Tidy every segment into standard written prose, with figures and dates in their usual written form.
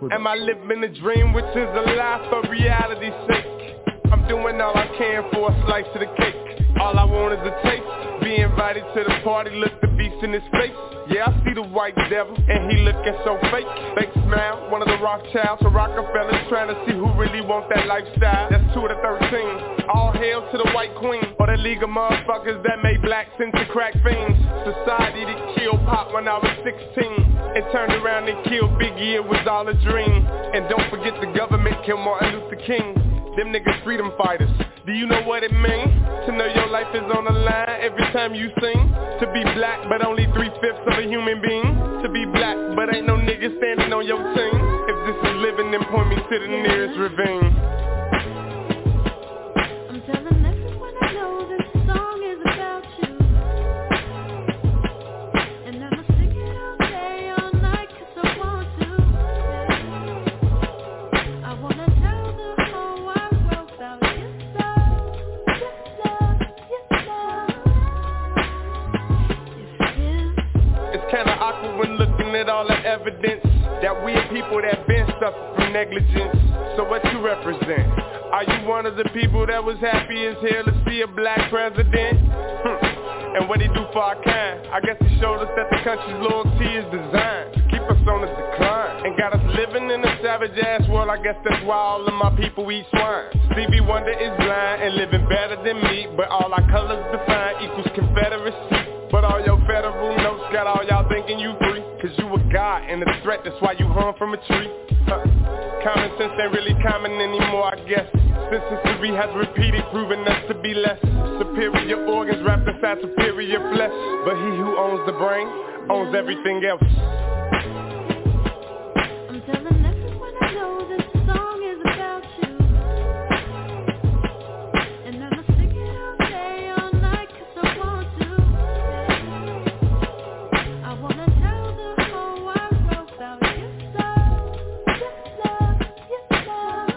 Am I living a dream, which is a lie for reality's sake? I'm doing all I can for a slice of the cake. All I want is a taste. Be invited to the party, look the beast in his face. Yeah, I see the white devil, and he looking so fake. Fake smile, one of the Rothschilds or Rockefellers, trying to see who really want that lifestyle. That's 2 of the 13. All hail to the white queen, or the league of motherfuckers that made blacks into crack fiends. Society that killed Pop when I was 16. And turned around and killed Biggie, it was all a dream. And don't forget the government killed Martin Luther King. Them niggas freedom fighters. Do you know what it means? To know your life is on the line every time you sing. To be black but only 3/5 of a human being. To be black but ain't no nigga standing on your team. If this is living, then point me to the nearest ravine. I'm telling everyone I know this song is about you. And I'ma sing it all day, all night, 'cause I want to. I wanna tell the whole wide world about your love, your love, your love. It's kinda awkward when looking at all the evidence that we are people that been suffered from negligence. So what you represent? Are you one of the people that was happy as hell to see a black president? And what he do for our kind? I guess he showed us that the country's loyalty is designed to keep us on the decline and got us living in a savage ass world. I guess that's why all of my people eat swine. Stevie Wonder is blind and living better than me, but all our colors defined equals Confederacy. But all your federal notes got all y'all thinking you free, 'cause you a god and a threat, that's why you hung from a tree. Common sense ain't really common anymore, I guess. Since history has repeated, proving us to be less. Superior organs wrapped inside superior flesh. But he who owns the brain owns everything else. I'm telling everyone I know this song is about you. And I'ma sing it all day, all night, 'cause I want to. I wanna tell the whole wide world about your love, your love, your love.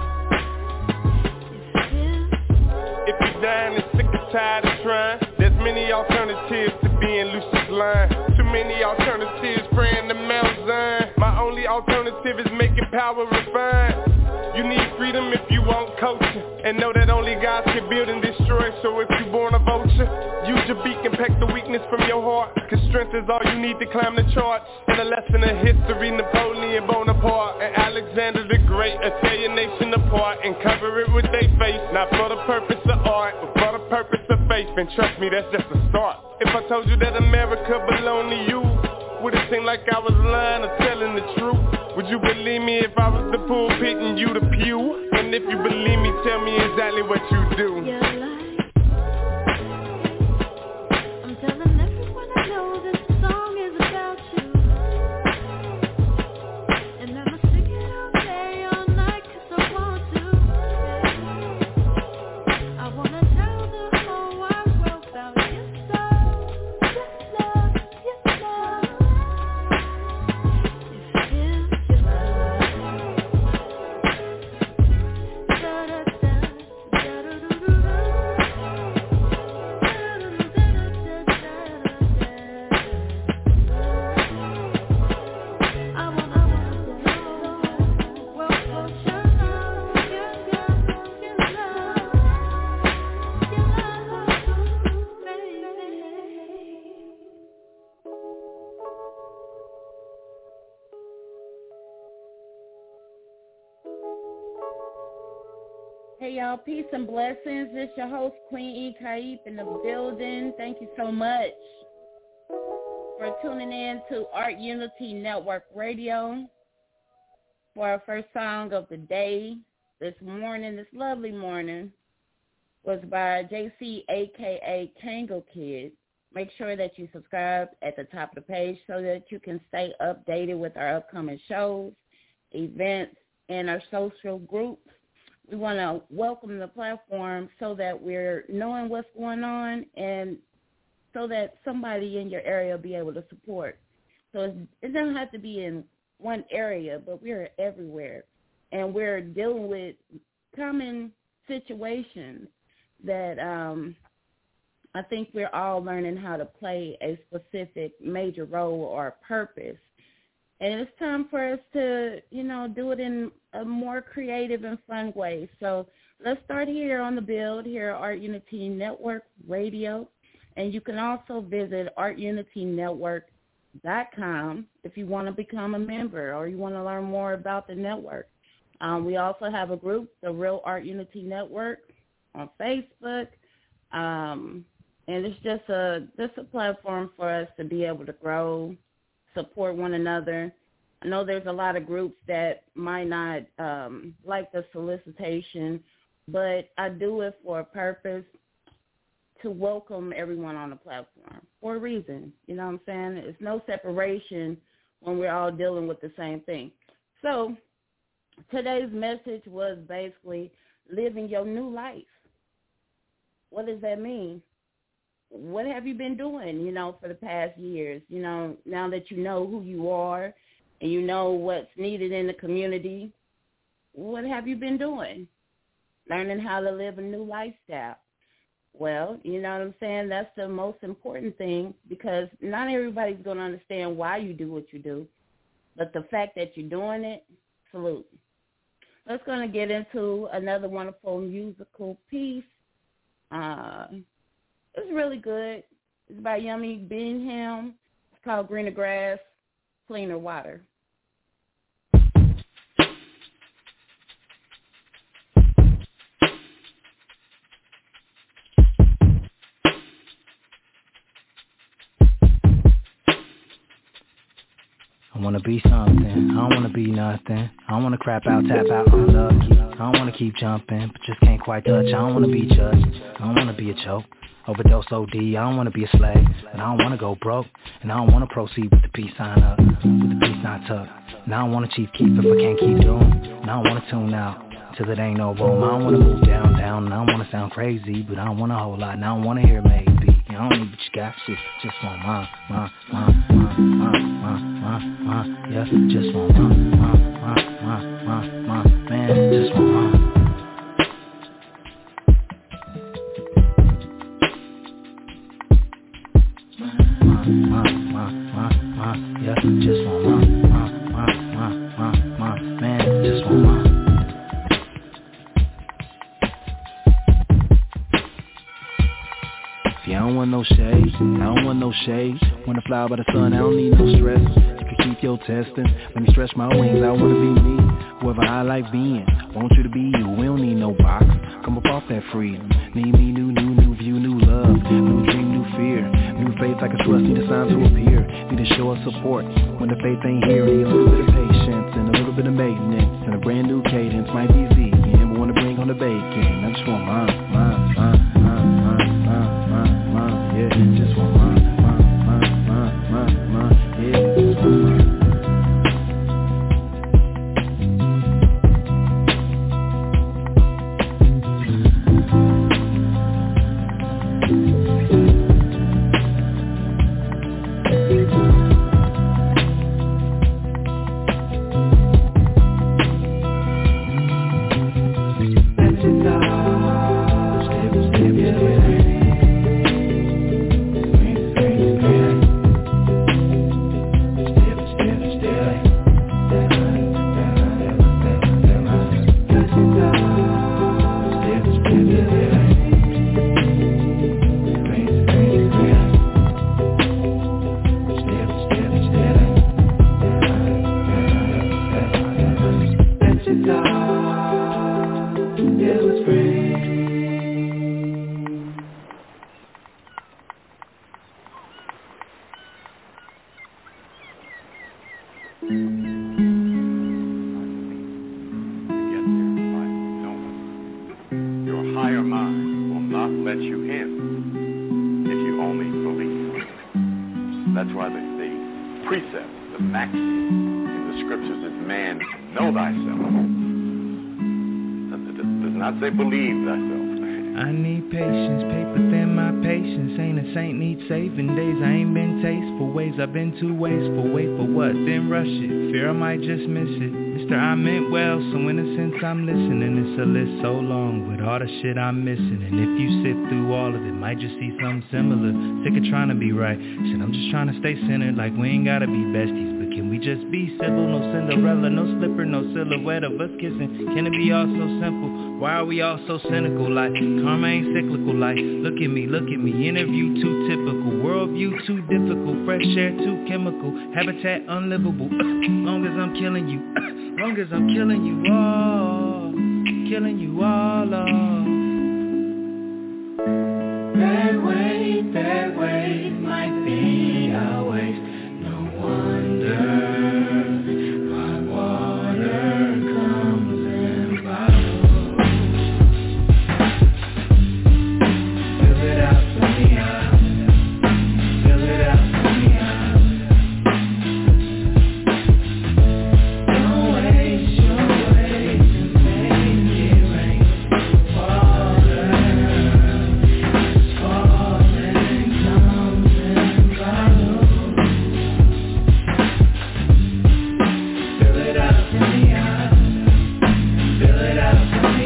If you're dying and sick and tired of trying, there's many alternatives to being Lucius Lyon. Too many alternatives praying to Mount Zion. My only alternative is making power refined. You need freedom if you want culture, and know that only God can build and destroy. So if you're born a vulture, use your beak and peck the weakness from your heart, 'cause strength is all you need to climb the charts. And a lesson of history, Napoleon Bonaparte and Alexander the Great will tear your nation apart and cover it with their face. Not for the purpose of art, but for the purpose of faith. And trust me, that's just a start. If I told you that America belonged to you, would it seem like I was lying or telling the truth? Would you believe me if I was the pulpit and you the pew? And if you believe me, tell me exactly what you do. Your life. I'm telling everyone I know this song is about you. And I'ma sing it all day, all night, 'cause I want to. I wanna tell the whole wide world about your love, your love, your love. Hey y'all, peace and blessings. This your host, Queen E. Kaip in the building. Thank you so much for tuning in to Art Unity Network Radio for our first song of the day this morning, this lovely morning, was by JC, a.k.a. Kango Kid. Make sure that you subscribe at the top of the page so that you can stay updated with our upcoming shows, events, and our social groups. We want to welcome the platform so that we're knowing what's going on and so that somebody in your area will be able to support. So it doesn't have to be in one area, but we're everywhere. And we're dealing with common situations that I think we're all learning how to play a specific major role or purpose And it's time for us to, do it in a more creative and fun way. So let's start here on the build here at Art Unity Network Radio. And you can also visit artunitynetwork.com if you want to become a member or you want to learn more about the network. We also have a group, the Real Art Unity Network, on Facebook. And it's just a platform for us to be able to grow, support one another. I know there's a lot of groups that might not like the solicitation, but I do it for a purpose, to welcome everyone on the platform for a reason. You know what I'm saying? It's no separation when we're all dealing with the same thing. So today's message was basically living your new life. What does that mean? What have you been doing, for the past years? Now that you know who you are and you know what's needed in the community, what have you been doing? Learning how to live a new lifestyle. Well, you know what I'm saying? That's the most important thing, because not everybody's going to understand why you do what you do. But the fact that you're doing it, salute. Let's going to get into another wonderful musical piece. It's really good. It's by Yummy Bingham. It's called Greener Grass, Cleaner Water. I wanna be something, I don't wanna be nothing. I don't wanna crap out, tap out, unlucky. I don't wanna keep jumping, but just can't quite touch. I don't wanna be judged, I don't wanna be a joke. Overdose OD, I don't wanna be a slave. And I don't wanna go broke, and I don't wanna proceed with the peace sign up, with the peace sign tucked. And I don't wanna chief keep if I can't keep doing. And I don't wanna tune out till it ain't no room. I don't wanna move down, and I don't wanna sound crazy, but I don't want a whole lot, and I don't wanna hear maybe. I don't need what you got, shit, just want mine, yeah, just want mine, man, just want mine. Yeah, just want mine, man, just want mine. See, I don't want no shade, I don't want no shade. Wanna fly by the sun, I don't need no stress. You can keep your testing, let me stretch my wings, I wanna be me. Whoever I like being, want you to be you. We don't need no box, come up off that freedom. Need me new view, new love, new dream, new fear. New faith I can trust, need a sign to appear. Need a show of support, when the faith ain't here. Need a little bit of patience, and a little bit of maintenance. And a brand new cadence, might be vegan, but wanna bring on the bacon. I just want mine, yeah, just want mine, yeah, just want mine. Say believe thyself. I need patience, paper thin my patience. Ain't a saint need saving days. I ain't been tasteful ways, I've been too wasteful. Wait for what, then rush it. Fear I might just miss it. Mister, I meant well, so in a sense I'm listening. It's a list so long with all the shit I'm missing. And if you sit through all of it, might just see something similar. Sick of trying to be right. Shit, I'm just trying to stay centered, like we ain't gotta be besties. But can we just be civil? No Cinderella, no slipper, no silhouette of us kissing. Can it be all so simple? Why are we all so cynical? Like karma ain't cyclical. Like look at me, interview too typical, worldview too difficult, fresh air too chemical, habitat unlivable. Long as I'm killing you, long as I'm killing you all off. That way might be our way. No wonder my water comes in bottles. Fill it out for me, fill it out for me, don't waste your way to make it rain. Water is falling, comes in bottles. Fill it out for me, fill it out for me.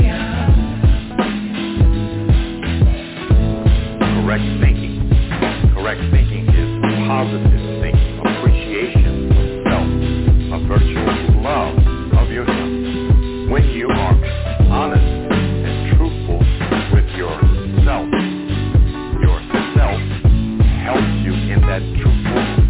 Correct thinking is positive thinking, appreciation of self, a virtual love of yourself. When you are honest and truthful with yourself helps you in that truthfulness.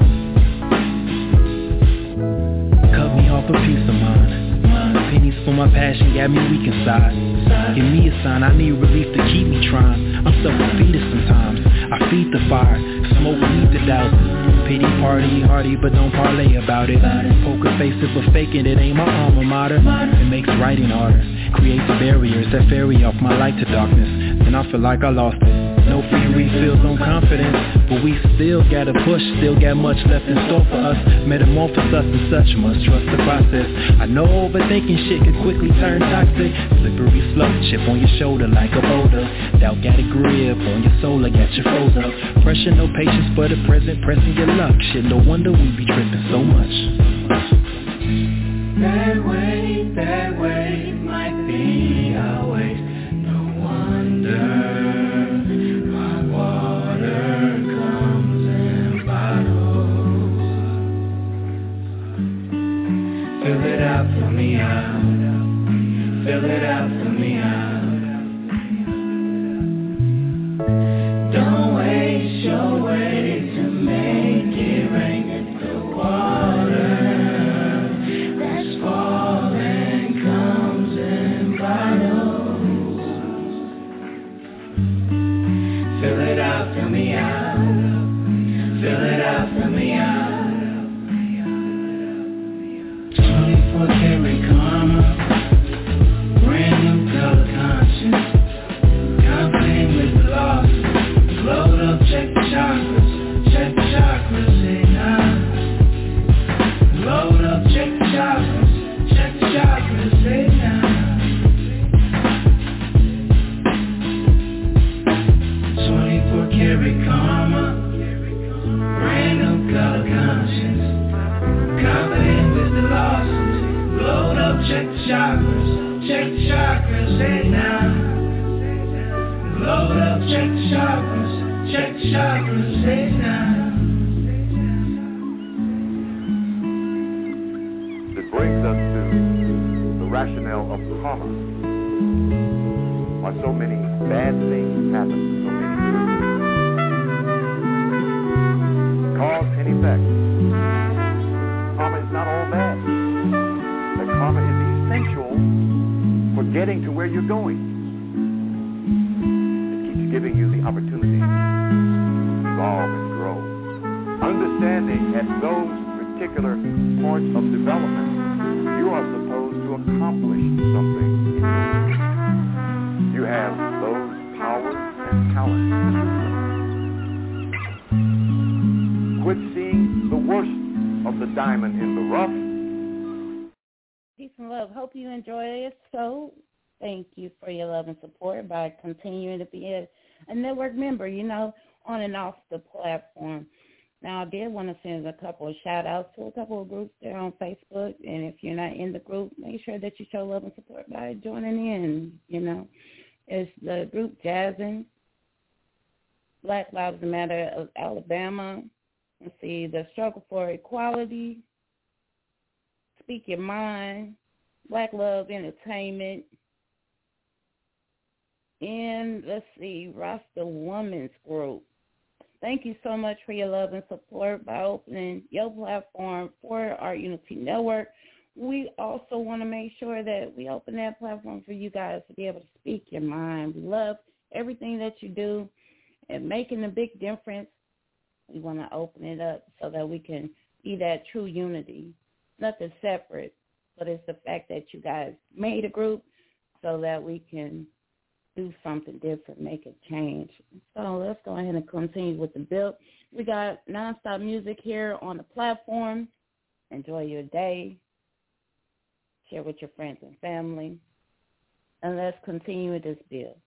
Cut me off a piece of mine. Pennies for my passion got me weak inside. Give me a sign, I need relief to keep me trying. I'm self-defeated sometimes. I feed the fire, smoke weed to doubt. Pity party hardy, but don't parlay about it. Poker face it, but faking it ain't my alma mater. It makes writing harder, creates barriers that ferry off my light to darkness. Then I feel like I lost it. No free refills on confidence, but we still gotta push, still got much left in store for us. Metamorphose us and such, must trust the process. I know overthinking shit can quickly turn toxic. Slippery slope, chip on your shoulder like a boulder. Doubt got a grip on your soul, I got you froze up. Pressure, no patience for the present, pressing your luck. Shit, no wonder we be tripping so much. That way might be our way. No wonder. Fill it out for me, fill it out for me, don't waste your way to make it rain. It's the water that's falling comes in bottles. Fill it out for me, fill it out for me, 24 karat karma, brand new color conscience, confident with the loss, load up, check the chakras, hey now. Load up, check the chakras, hey now. 24 karat karma, brand new color conscience, confident with the losses, load up, check the chakras, hey now. Load up, check the chakras, hey now. It brings us to the rationale of karma. Why so many bad things happen to so many people. Cause and effect. Karma is not all bad. The karma is essential for getting to where you're going. It keeps giving you the opportunity to evolve and grow. Understanding at those particular points of development, you are supposed to accomplish something in your life. You have those powers and talents. Quit seeing the worst of the diamond in the rough. Peace and love. Hope you enjoy this show. Thank you for your love and support by continuing to be a network member, on and off the platform. Now, I did want to send a couple of shout-outs to a couple of groups there on Facebook, and if you're not in the group, make sure that you show love and support by joining in, It's the group Jazzin', Black Lives Matter of Alabama. Let's see, the Struggle for Equality, Speak Your Mind, Black Love Entertainment, and let's see, Rasta Women's Group. Thank you so much for your love and support by opening your platform for Art Unity Network. We also want to make sure that we open that platform for you guys to be able to speak your mind. We love everything that you do and making a big difference. We want to open it up so that we can be that true unity. Nothing separate, but it's the fact that you guys made a group so that we can do something different, make a change. So let's go ahead and continue with the build. We got nonstop music here on the platform. Enjoy your day. Share with your friends and family. And let's continue with this build.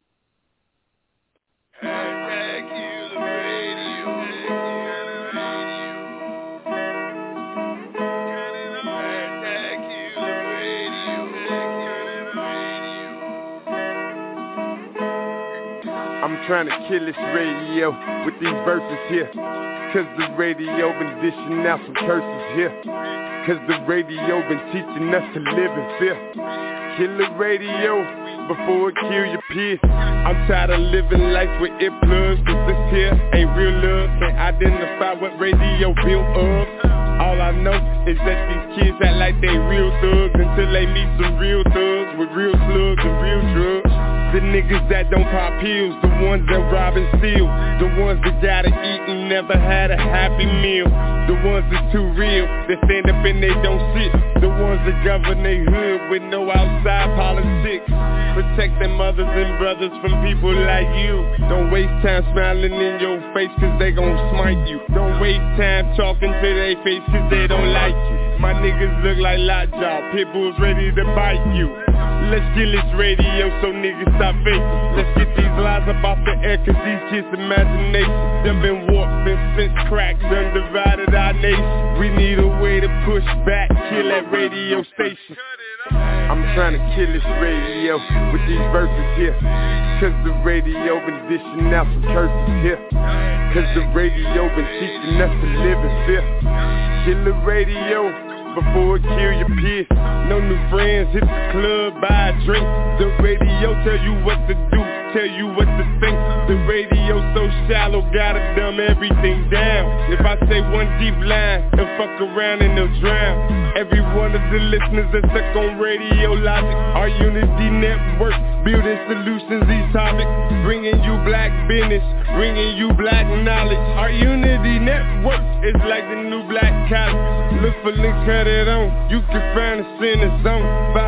I'm trying to kill this radio with these verses here, cause the radio been dishing out some curses here, cause the radio been teaching us to live in fear. Kill the radio before it kill your peers. I'm tired of living life with earplugs, cause this here ain't real love. Can't identify what radio built of. All I know is that these kids act like they real thugs until they meet some real thugs with real slugs and real drugs. The niggas that don't pop pills, the ones that rob and steal, the ones that gotta eat and never had a happy meal, the ones that's too real, that stand up and they don't sit, the ones that govern they hood with no outside politics. Protect them mothers and brothers from people like you. Don't waste time smiling in your face cause they gon' smite you. Don't waste time talking to their face cause they don't like you. My niggas look like lockjaw, pit bulls ready to bite you. Let's kill this radio so niggas stop faking. Let's get these lies up off the air cause these kids' imagination done been warped, been since cracked, done divided our nation. We need a way to push back, kill that radio station. I'm trying to kill this radio with these verses here, cause the radio been dishing out some curses here, cause the radio been teaching us to live in fear. Kill the radio before it kill your peers. No new friends, hit the club, buy a drink. The radio tell you what to do, tell you what to think. The radio so shallow, gotta dumb everything down. If I say one deep line, they'll fuck around and they'll drown. Every one of the listeners that's stuck on Radio Logic, Art Unity Network, building solutions, these topics, bringing you black business, bringing you black knowledge. Art Unity Network is like the new black college. Look for links, cut it on. You can find us in the zone.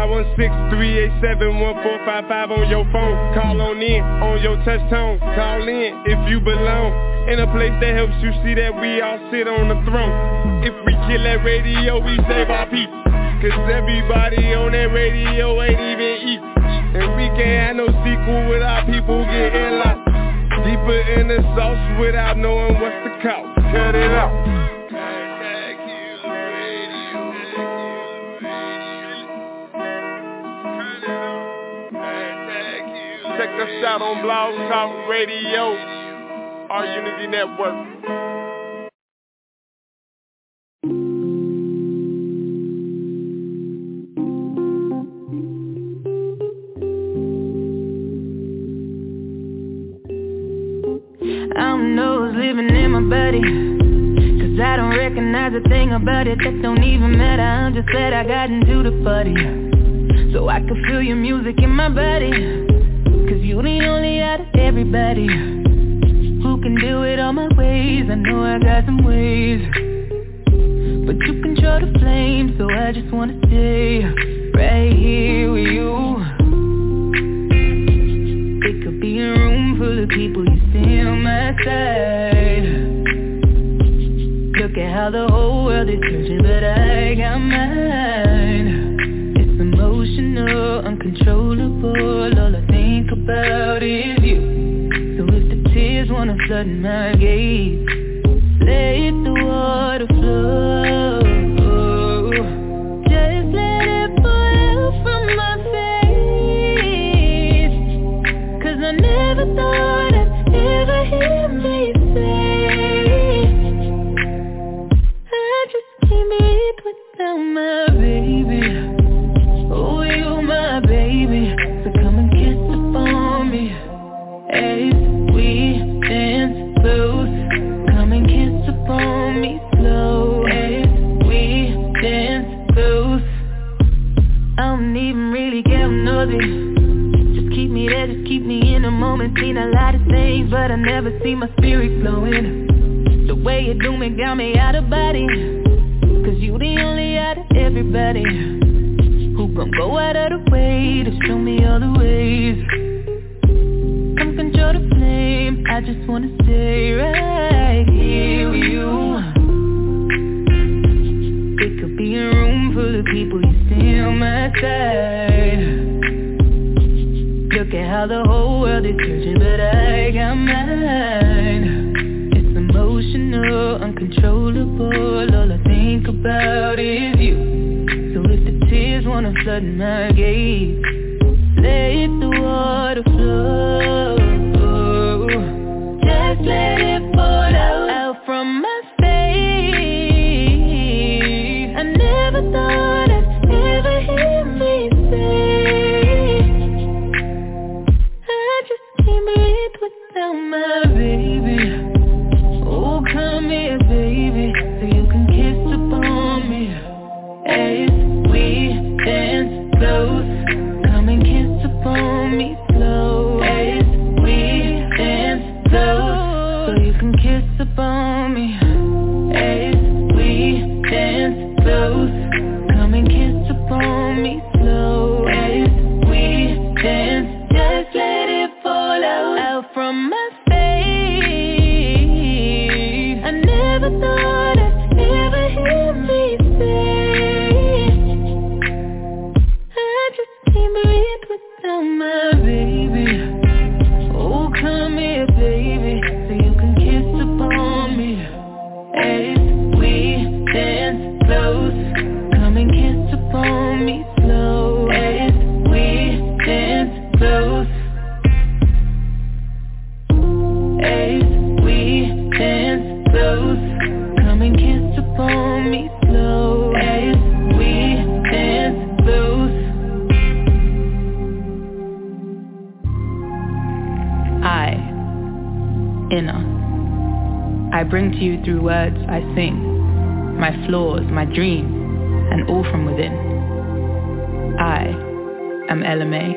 516-387-1455 on your phone. Call on in on your touch tone. Call in if you belong in a place that helps you see that we all sit on the throne. If we kill that radio, we save our people, cause everybody on that radio ain't even equal. And we can't have no sequel without people getting lost deeper in the sauce without knowing what's the cost. Cut it out. Check us out on Blog Talk Radio, Art Unity Network. I don't know who's living in my body, cause I don't recognize a thing about it. That don't even matter, I'm just glad I got into the party, so I can feel your music in my body. Cause you the only out of everybody who can do it all my ways. I know I got some ways, but you control the flame, so I just wanna stay right here with you. It could be a room full of people, you stay on my side. Look at how the whole world is searching, but I got mine. It's emotional, uncontrollable. uncontrollable. All I think about is you. So if the tears wanna flood my gaze, let the water flow. Just let it pour out from my face. 'Cause I never thought I'd ever hear me say I just can't breathe without my baby. Oh, you my baby. So come and kiss upon me as we dance close. Come and kiss upon me slow as we dance close. I don't even really care I'm nosy. Just keep me there, just keep me in the moment. Seen a lot of things, but I never see my spirit flowing. The way you do me got me out of body. 'Cause you the only out of everybody who gon' go out of the way to show me all the ways. Come control the flame, I just wanna stay right here with you. It could be a room full of people, you stay on my side. Look at how the whole world is searching, but I got mine. It's emotional, uncontrollable. All I think about is you. So if the tears wanna flood my gaze, let the water flow. Just let it pour out from my face. I never thought I'd ever hear me say I just can't breathe without my baby. Oh, come here, baby, so you can kiss upon me as we dance close. Come and kiss upon me slow as we dance close. So you can kiss upon me as we dance close. Come and kiss upon me slow as we dance. Just let it fall out from my face. I never thought I'd ever hear me say I just can't breathe without my baby. Oh, come here, baby, so you can kiss upon me as we dance close. Come and kiss upon me slow as we dance close. As we dance close. Come and kiss upon me slow as we dance close. Inner. I bring to you through words I sing, my flaws, my dreams, and all from within. I am Ella May.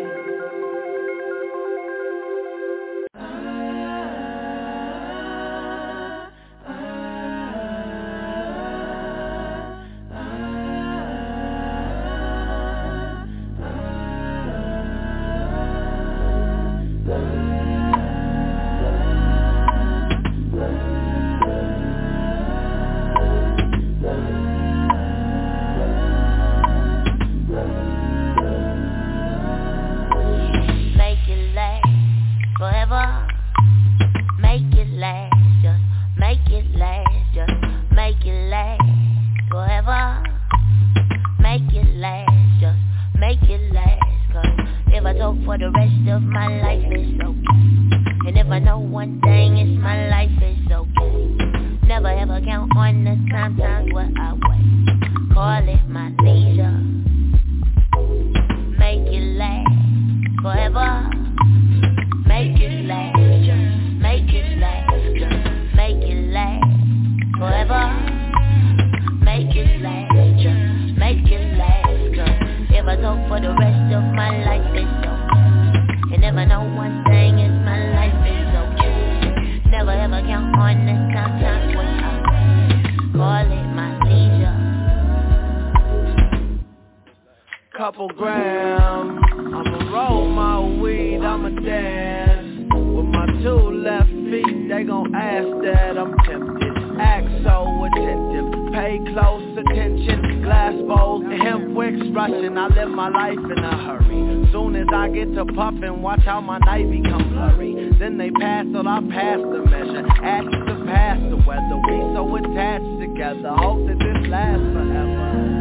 Couple grams, I'ma roll my weed, I'ma dance with my two left feet, they gon' ask that I'm tempted. Act so attentive, pay close attention. Glass bowls and hemp wicks rushing, I live my life in a hurry. Soon as I get to puffin', watch how my night become blurry. Then they pass till I pass the measure, ashes to pass the weather. We so attached together, hope that this lasts forever.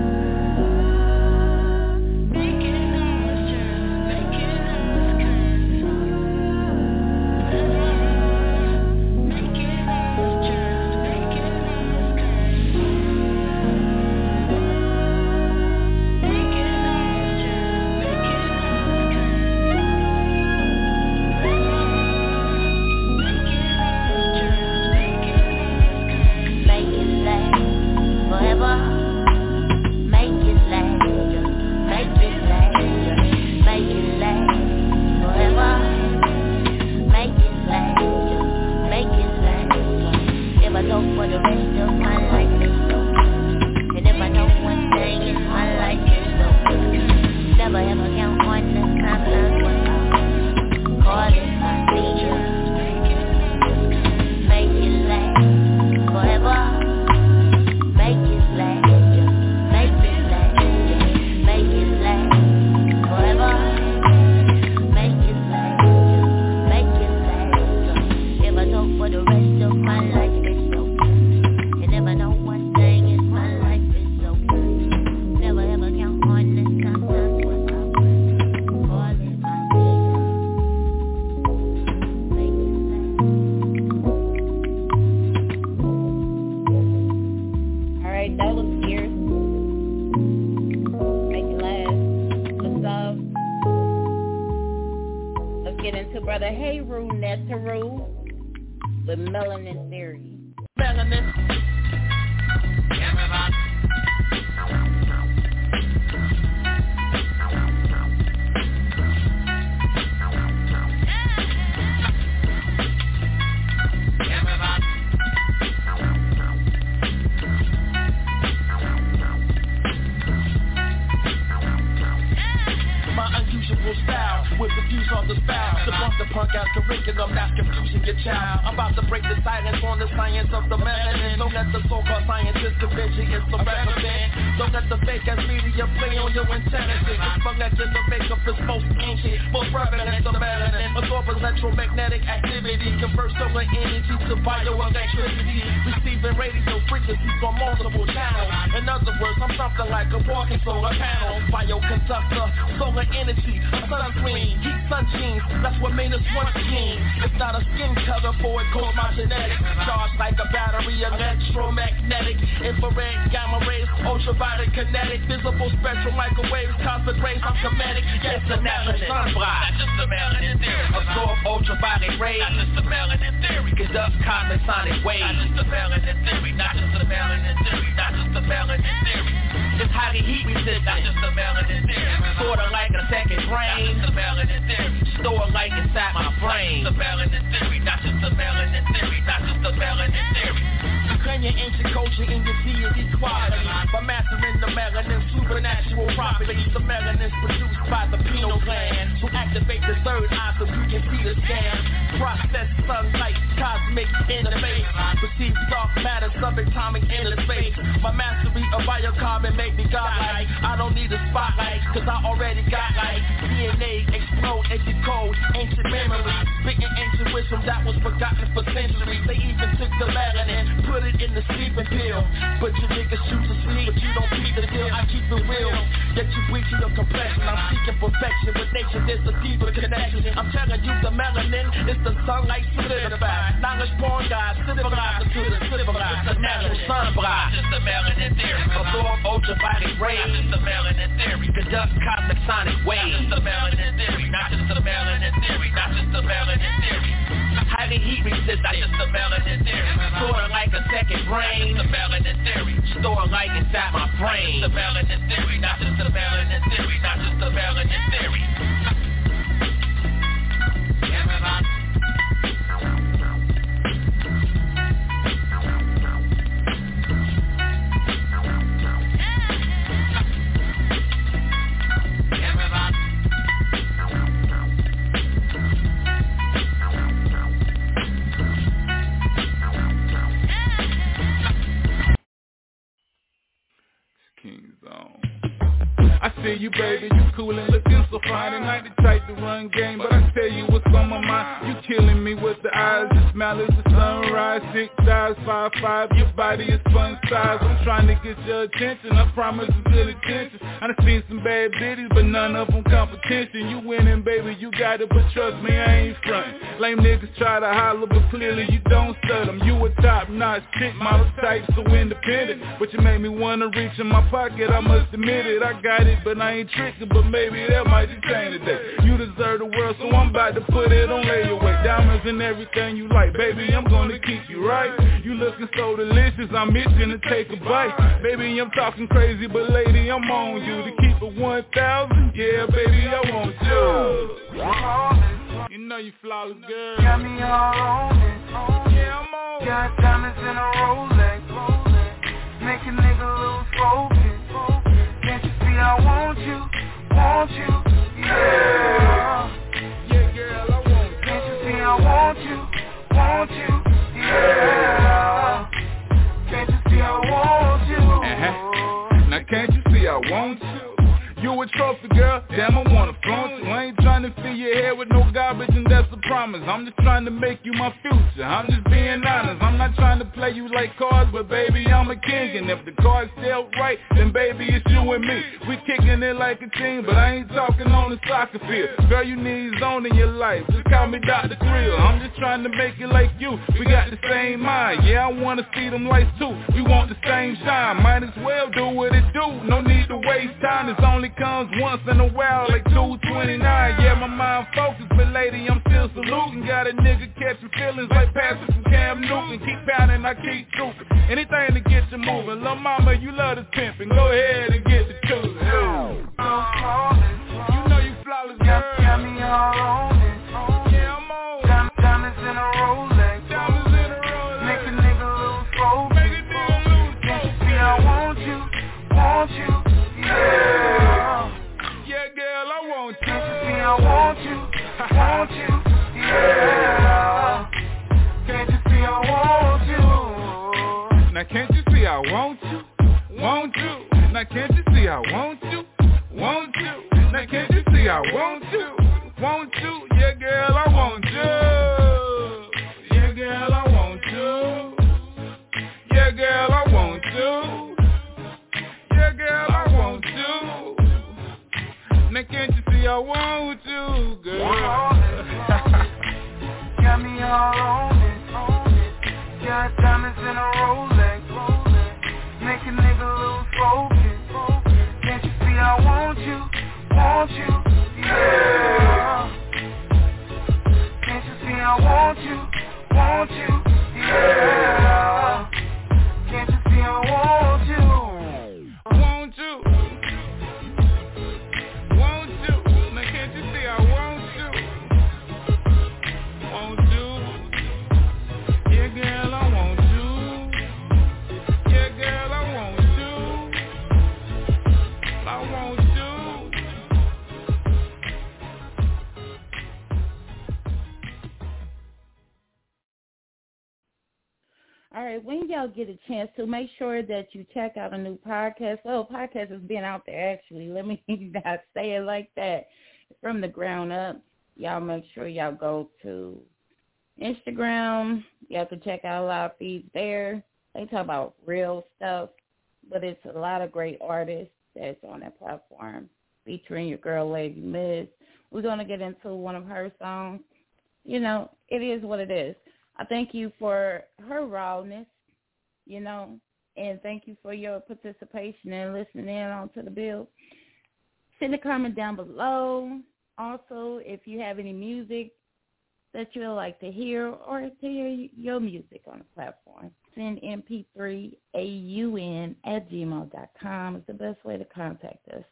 see you, baby. You cool and looking so fine, and I ain't the type to run game, but I tell you what's on my mind. You killing me with the eyes, the smile is the sunrise. 6 eyes, 5'5", your body is fun size. I'm trying to get your attention, I promise it's good attention. I done seen some bad bitties, but none of them competition. You winning, baby, you got it, but trust me, I ain't frontin'. Lame niggas try to holler, but clearly you don't stud them. You a top-notch chick, model type, so independent. But you made me wanna reach in my pocket, I must admit it. I got it, but I ain't tricking, but maybe that might just change today. You deserve the world, so I'm about to put it on layaway. Diamonds and everything you like, baby, I'm gonna keep you right. You looking so delicious, I'm itching to take a bite. Baby, I'm talking crazy, but lady, I'm on you. To keep it 1,000, yeah, baby, I want you. You know you flawless, girl. Got me all on it. Yeah, I'm on. Got diamonds in a Rolex. Make a nigga lose focus. Can't you see I want you? Yeah. Yeah, girl, I want you. Can't you see I want you? Yeah. Can't you see I want you? Now can't you see I want you? You a trophy girl, damn I wanna flaunt you. I ain't trying to fill your head with no garbage and that's a promise. I'm just trying to make you my future, I'm just being honest. I'm not trying to play you like cards, but baby I'm a king. And if the cards dealt right, then baby it's you and me. We kicking it like a team, but I ain't talking on the soccer field. Girl, you need zone in your life, just call me Dr. Thrill. I'm just trying to make it like you, we got the same mind. Yeah, I wanna see them lights too, we want the same shine. Might as well do what it do, no need to waste time. It's only comes once in a while like 229. Yeah, my mind focused, but lady, I'm still saluting. Got a nigga catching feelings like Patrick from Cam Newton. Keep pounding, I keep trooping. Anything to get you moving. Lil' mama, you love the pimping. Go ahead and get the choosing. You know you flawless, girl. Got me all on it. Yeah, I'm on. Diamonds in a Rolex. Diamonds in a Rolex. Make a nigga lose focus. Make a nigga lose focus. Can't you see I want you? Yeah. Yeah, girl, I want you. Can't you see I want you? Yeah. Can't you see I want you? Now can't you see I want you? Want you? Now can't you see I want you? Want you? Now can't you see I want you? Want you? Yeah, girl, I want you. Yeah, girl, I want you. Yeah, girl, I want you. Yeah, girl, I want you. Now can't you see I want you, girl? Got me all on it. Got diamonds in a Rolex. Make a nigga lose focus. Can't you see I want you? Yeah. Can't you see I want you? Yeah. Can't you see I want you? Want you? Want you? Now can't you see I want you? Want you? Yeah, girl, I want you. Yeah, girl, I want you. I want you. All right, when y'all get a chance to, make sure that you check out a new podcast. Well, podcast has been out there, actually. Let me not say it like that. From the ground up, y'all make sure y'all go to Instagram. Y'all can check out a lot of feeds there. They talk about real stuff, but it's a lot of great artists that's on that platform, featuring your girl, Lady Miss. We're going to get into one of her songs. You know, it is what it is. I thank you for her rawness, you know, and thank you for your participation and listening in onto the bill. Send a comment down below. Also, if you have any music that you would like to hear or to hear your music on the platform, send mp3aun@gmail.com. It's the best way to contact us.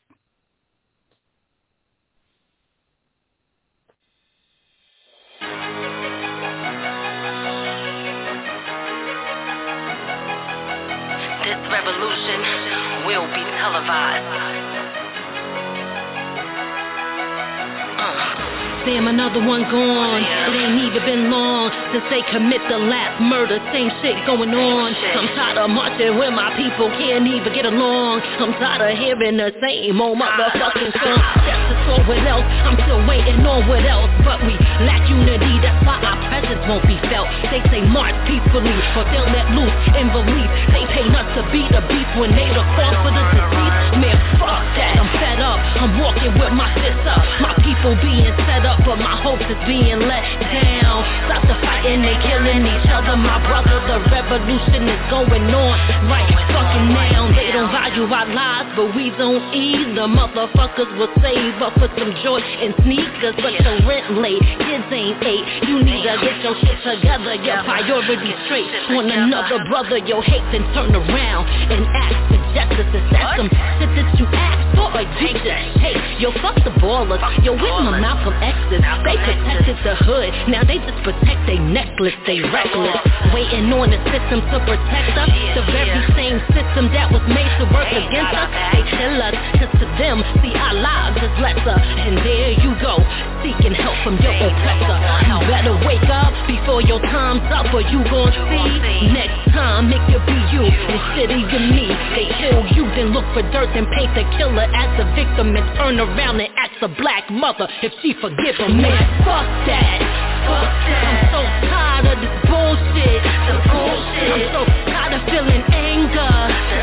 This revolution will be televised. Damn, another one gone. It ain't even been long since they commit the last murder. Same shit going on. I'm tired of marching when my people can't even get along. I'm tired of hearing the same old motherfucking song. That's just all what else. I'm still waiting on what else. But we lack unity, that's why our presence won't be felt. They say march peacefully, but they'll let loose in belief. They paint us to be the beast when they the cause for the disease. Man, fuck that, I'm fed up. I'm walking with my fists up. My people being set up, but my hopes is being let down. Stop the fighting, they killing each other. My brother, the revolution is going on right fucking now. They don't value our lives, but we don't either. Motherfuckers will save up for some joy and sneakers, but your rent late, kids ain't ate. You need to get your shit together, your priorities straight. On another brother, your hate, then turn around and ask for justice. Is that some shit that you asked for, or you just hate? Yo, fuck the ballers, yo, with my Malcolm X's. They protected the hood, now they just protect they necklace, they reckless. Waiting on the system to protect us, the very same system that was made to work against us. They tell us, cause to them, see our lives is lesser. And there you go, seeking help from your oppressor. You better wake up before your time's up, or you gon' see next time it could be you instead of you me. They kill you, then look for dirt and paint the killer as the victim, and turn around and ask the black mother if she forgive him. Man, fuck that. I'm so tired of this bullshit. I'm so tired of feeling anger.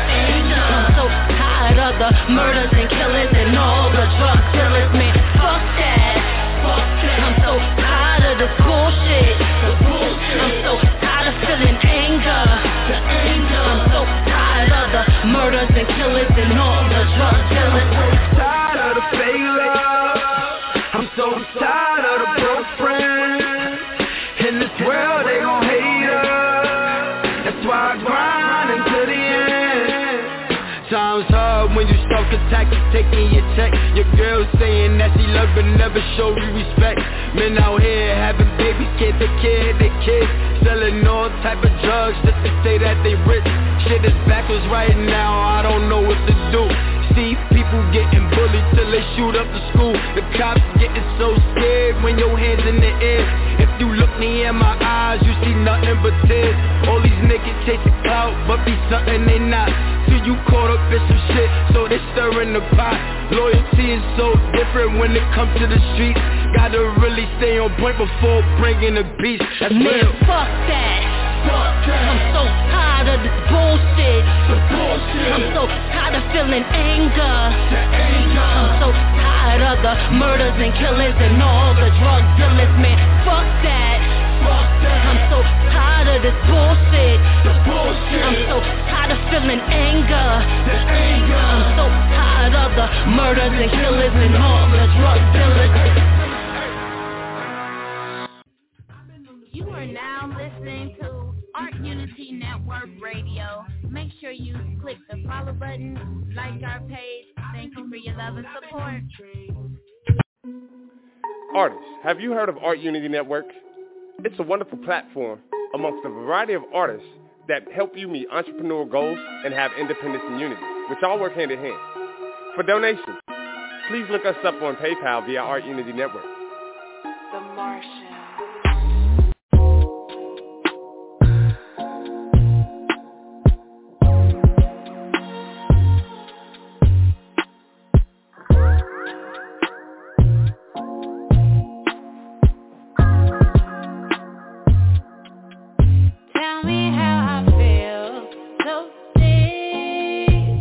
I'm so tired of the murders and killings and all the drug dealers. Man, fuck that. I'm so tired of this bullshit. I'm so tired of feeling anger. I'm so tired of the murders and killings and all the drug dealers. I'm so tired of the fake love. I'm so tired of the broke friends. In this world they gon' hate us. That's why I grind until the end. Times hard when you self-attack, you taking your check. Your girl saying that she love but never show you respect. Men out here having babies, can't take care of their kids. Selling all type of drugs just to say that they rich. Shit is backwards right now, I don't know what to do. See people getting bullied till they shoot up the school. The cops getting so scared when your hands in the air. If you look me in my eyes, you see nothing but tears. All these niggas chasing clout, but be something they not. Till you caught up in some shit, so they stirring the pot. Loyalty is so different when it comes to the streets. Gotta really stay on point before bringing the beast. That's real. Fuck that. I'm so tired of this bullshit. I'm so tired of feeling anger. I'm so tired of the murders and killings and all the drug dealers. Man, fuck that. I'm so tired of this bullshit. I'm so tired of feeling anger. I'm so tired of the murders and killings and all the drug dealers. You are now listening to Art Unity Network Radio. Make sure you click the follow button, like our page. Thank you for your love and support. Artists, have you heard of Art Unity Network? It's a wonderful platform amongst a variety of artists that help you meet entrepreneurial goals and have independence and unity, which all work hand in hand. For donations, please look us up on PayPal via Art Unity Network. The Martian.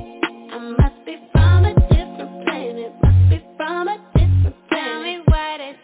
From a different planet, must be from a different planet. Tell me why they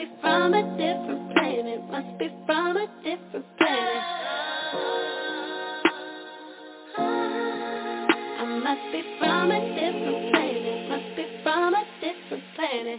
be from a different planet. Must be from a different planet. I must be from a different planet. Must be from a different planet.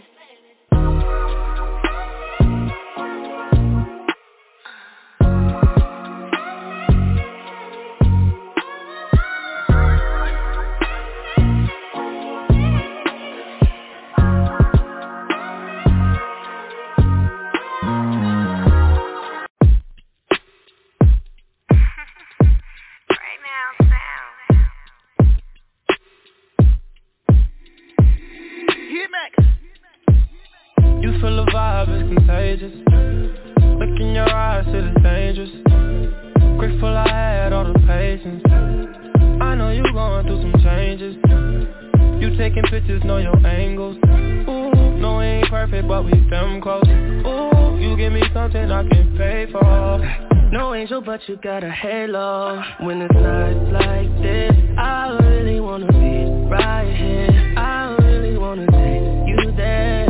Look in your eyes, it is dangerous. Grateful I had all the patience. I know you going through some changes. You taking pictures, know your angles. Ooh, no we ain't perfect, but we them close. Ooh, you give me something I can pay for. No angel, but you got a halo. When it's nights like this, I really wanna be right here. I really wanna take you there.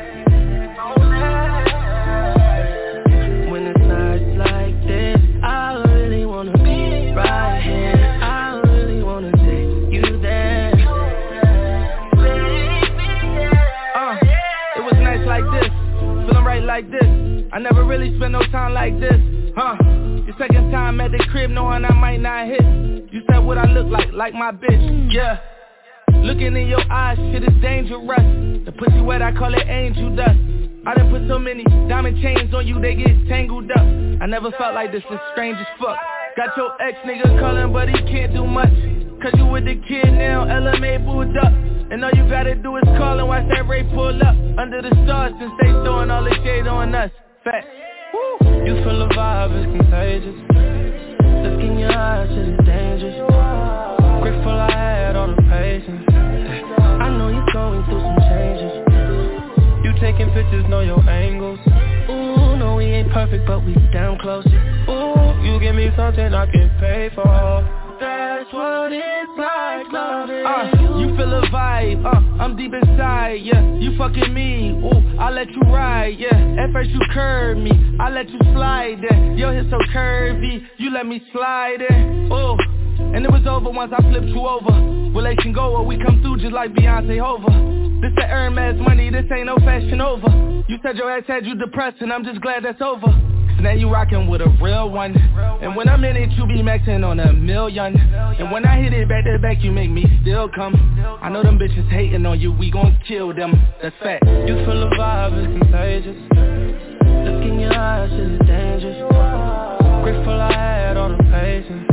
Like this, I never really spent no time like this, Your second time at the crib knowing I might not hit. You said what I look like my bitch, yeah. Looking in your eyes, shit is dangerous. The pussy wet, I call it angel dust. I done put so many diamond chains on you, they get tangled up. I never felt like this, it's strange as fuck. Got your ex nigga calling, but he can't do much. Cause you with the kid now, LMA booed up. And all you gotta do is call and watch that Ray pull up under the stars since they throwing all the shade on us. Fact. Woo. You feel the vibe, it's contagious. Look in your eyes, it is dangerous. Grateful I had all the patience. I know you're going through some changes. You taking pictures, know your angles. Ooh, no we ain't perfect, but we damn close. Ooh, you give me something I can pay for. That's what it's like loving you feel a vibe, I'm deep inside, yeah. You fucking me, ooh, I let you ride, yeah. At first you curved me, I let you slide there. Your hips so curvy, you let me slide there, ooh. And it was over once I flipped you over. Relation go or we come through just like Beyonce Hova. This that Hermes money, this ain't no fashion over. You said your ex had you depressed and I'm just glad that's over. Now you rockin' with a real one. And when I'm in it, you be maxing on a million. And when I hit it back to back, you make me still come. I know them bitches hating on you, we gon' kill them. That's fact. You feel the vibe, it's contagious. Look in your eyes, it's dangerous. Grateful I had all the patience.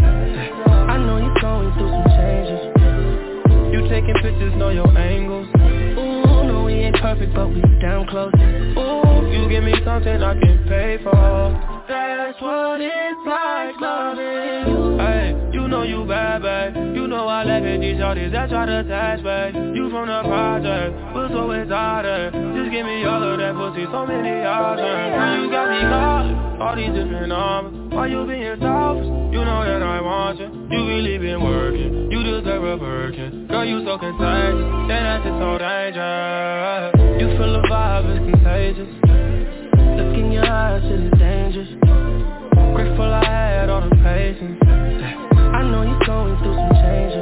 I know you're going through some changes. You taking pictures, know your angles. Ooh, no we ain't perfect, but we damn close. Ooh, you give me something I can pay for. That's what it's like loving you. Hey, you know you bad, babe. You know I laugh at these shorties that try to attach, babe. You from the project, we're so excited. Just give me all of that pussy, so many options. Now you got me calling all these different numbers. Why you being selfish? You know that I want you. You really been working. You deserve a virgin. Girl, you so contagious. Then that's just so dangerous. You feel the vibe, it's contagious. Look in your eyes, it is dangerous. Grateful I had all the patience. I know you're going through some changes.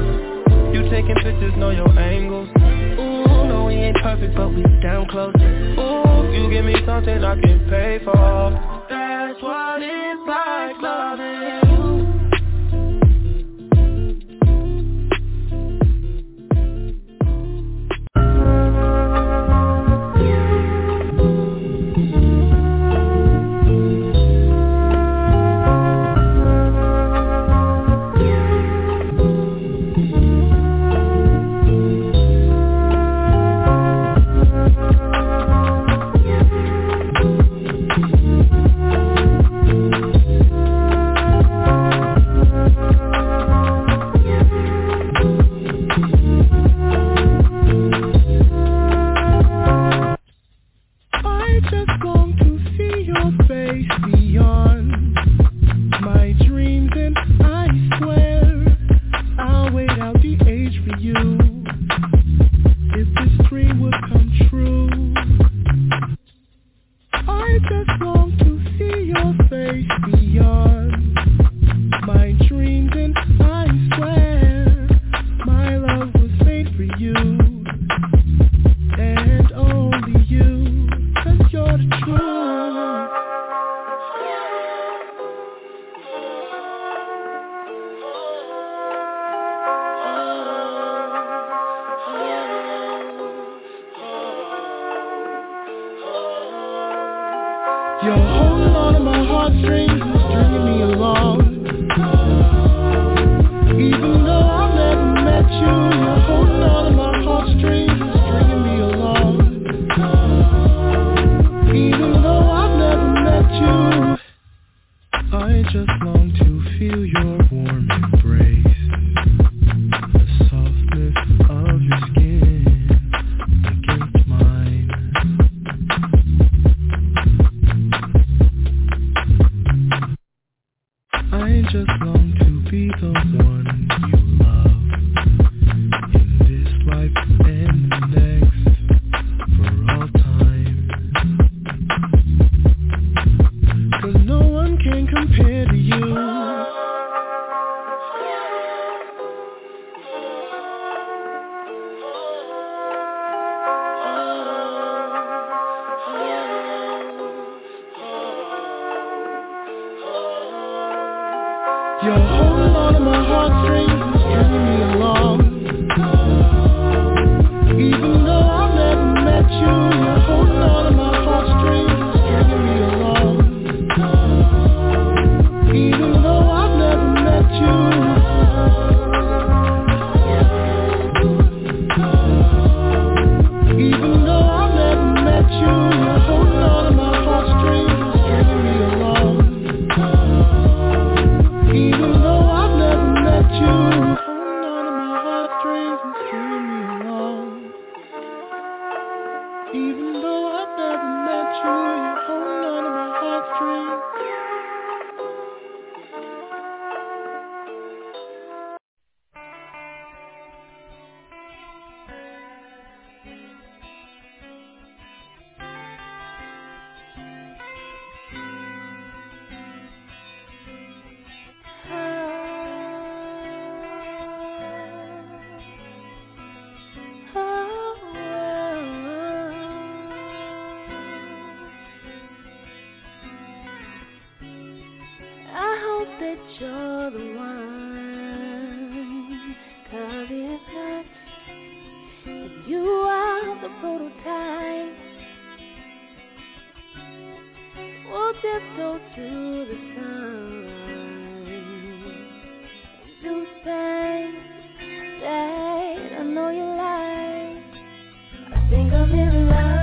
You taking pictures, know your angles. Ooh, no we ain't perfect, but we damn close. Ooh, you give me something I can pay for. That's what it's like loving you. You're holding on to my heartstrings and stringing me along. Even though I've never met you, you're holding on to my heartstrings and stringing me along. Even though I've never met you, I just long to feel your warm embrace, the softness of your skin against mine. I just long to be the one you love in this life and the next, for all time. 'Cause no one can compare to you. You're holding on to my heartstrings and stringing me along. Even though I've never met you, you're holding on to my heartstrings and stringing me along. Even though I've never met you, even though I've never met you, you're holding on to my heartstrings and stringing me along. Even though I've never met you, holding on to my heartstrings and stringing me along. Even though I've never met you, you're holding on to my heartstrings. You're the one, 'cause if not, if you are the prototype, we'll tiptoe to the sun and do things that I know you like. I think I'm in love.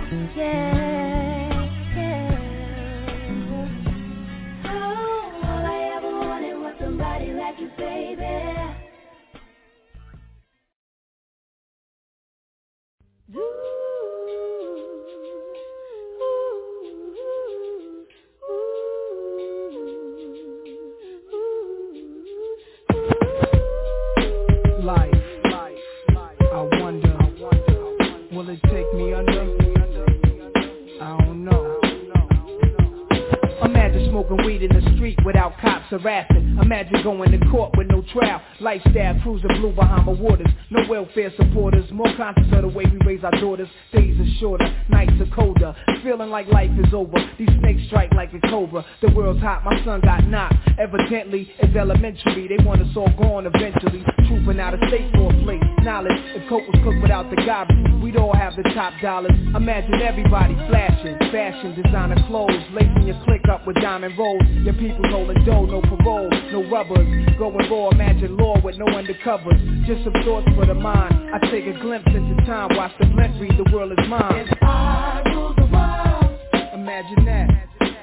Harassing. Imagine going to court with no trial. Lifestyle cruising blue Bahama waters. No welfare supporters. More conscious of the way we raise our daughters. Days are shorter, nights are colder. Feeling like life is over. These snakes strike like a cobra. The world's hot, my son got knocked. Evidently, it's elementary. They want us all gone eventually. Trooping out of state for a plate. Knowledge, if coke was cooked without the garbage, we'd all have the top dollars. Imagine everybody flashing. Fashion, designer clothes. Lacing your click up with diamond rolls. Your people holding dough, no parole, no rubbers. Going raw, imagine law with no undercovers. Just some thoughts for the mind. I take a glimpse into time, watch the blimp read, the world is mine. If I rule the world, imagine that.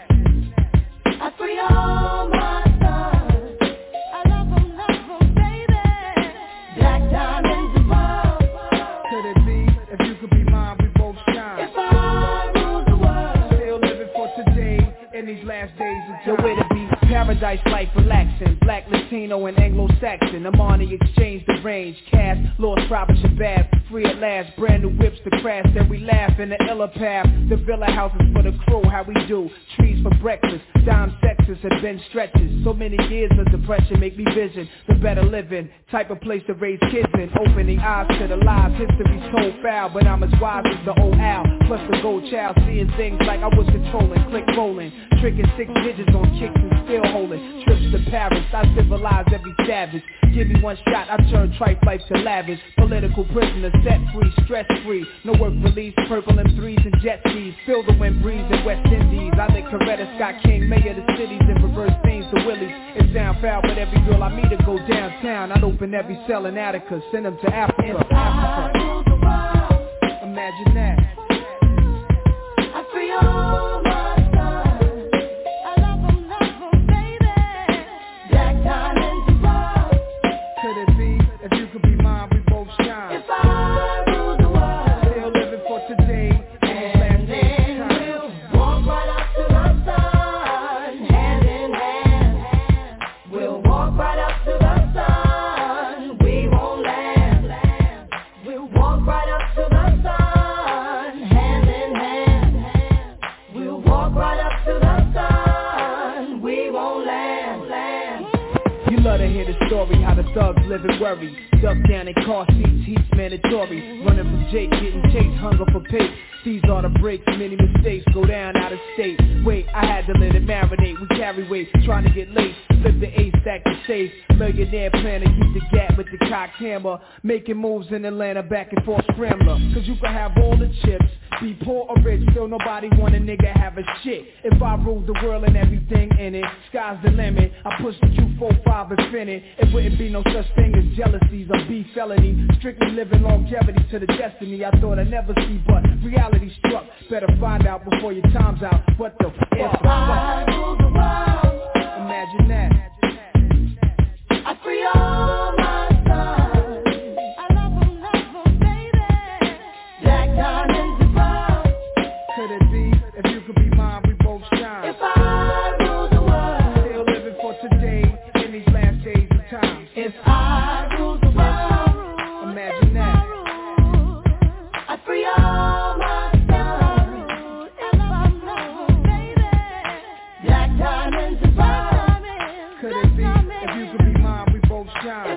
I free all my sons. I love them, baby. Black diamonds above. Could it be, if you could be mine, we both shine. If I rule the world, still living for today, in these last days of time. The way to be paradise life relaxing. Black, Latino, and Anglo-Saxon. Amani exchange the range. Cash, Lord Robert Shabazz. Free at last. Brand new whips to crash. Then we laugh in the illa path. The villa houses for the crew. How we do. Trees for breakfast. Dime sexes have been stretches. So many years of depression make me vision the better living. Type of place to raise kids in. Opening eyes to the lies. History's so foul. But I'm as wise as the old owl. Plus the gold child. Seeing things like I was controlling. Click rolling. Tricking 6 digits on kicks and still holding. Trips to Paris, I civilize every savage. Give me one shot, I turn trife life to lavish. Political prisoner, set free, stress free. No work release, purple M3s and jet skis. Feel the wind breeze in West Indies. I think Coretta Scott King, mayor of the cities, and reverse things to Willies. It sound foul, but every girl I meet to go downtown. I'd open every cell in Attica, send them to Africa. Imagine that. I free all my sons. I love them, baby. Black diamonds above. Could it be, if you could be mine, we both shine. If I rule the world, still living for today, and then we'll walk right up to the sun, hand in hand. We'll walk right up to the sun, we won't land. We'll walk right up to the sun, hand in hand. We'll walk right up to the sun, we won't land. You love to hear the story, how the thugs live and worry. Duck down in car seats, heat's mandatory. Running from Jake, getting chased, hunger for pace. These are the breaks, many mistakes, go down out of state. Wait, I had to let it marinate, we carry weight, trying to get laced. Flip the ace, stack the safe. Millionaire plan to keep the gap with the cocked hammer. Making moves in Atlanta, back and forth scrambler. Cause you can have all the chips, be poor or rich, still nobody want a nigga have a shit. If I ruled the world and everything in it, sky's the limit. I push the Q45 infinite. It wouldn't be no such thing as jealousies or beef felony. Strictly living longevity to the destiny I thought I'd never see, but reality struck. Better find out before your time's out. What the fuck? I rule the world. Imagine that. I free all my sons. I love them, baby. Black diamonds above. Could it be, if you could be mine, we both shine. If I rule the world, still living for today, in these last days of time. If I rule the world, imagine that. I free all my sons. I love them, baby. Black diamonds above. Could it be, if you could be mine, we both shine.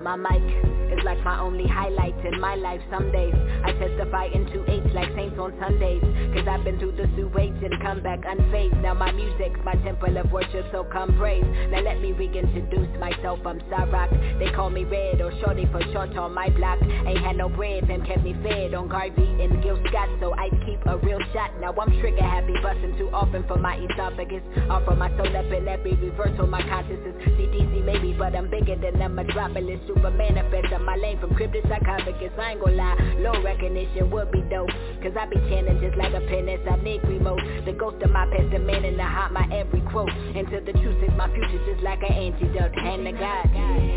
My mic is like my only highlight in my life. Some days I testify in 2H like saints on Sundays, cause I've been through the sewage and come back unfazed. Now my music's my temple of worship, so come praise. Now let me reintroduce myself, I'm Cyrock. They call me Red or Shorty for short on my block. Ain't had no bread, them kept me fed on Garvey and Gil Scott, so I keep a real shot. Now I'm trigger happy, busting too often for my esophagus. Offer my soul up in every reverse on my consciousness. CDC maybe, but I'm bigger than a metropolis. Super manifest on my lane from crib to sarcophagus. I ain't gon' lie, low recognition would be dope, cause I be chanting just like a pen as I need remote. The ghost of my past, the man in the heart, my every quote. Into the truth is my future just like an antidote. Hand to God.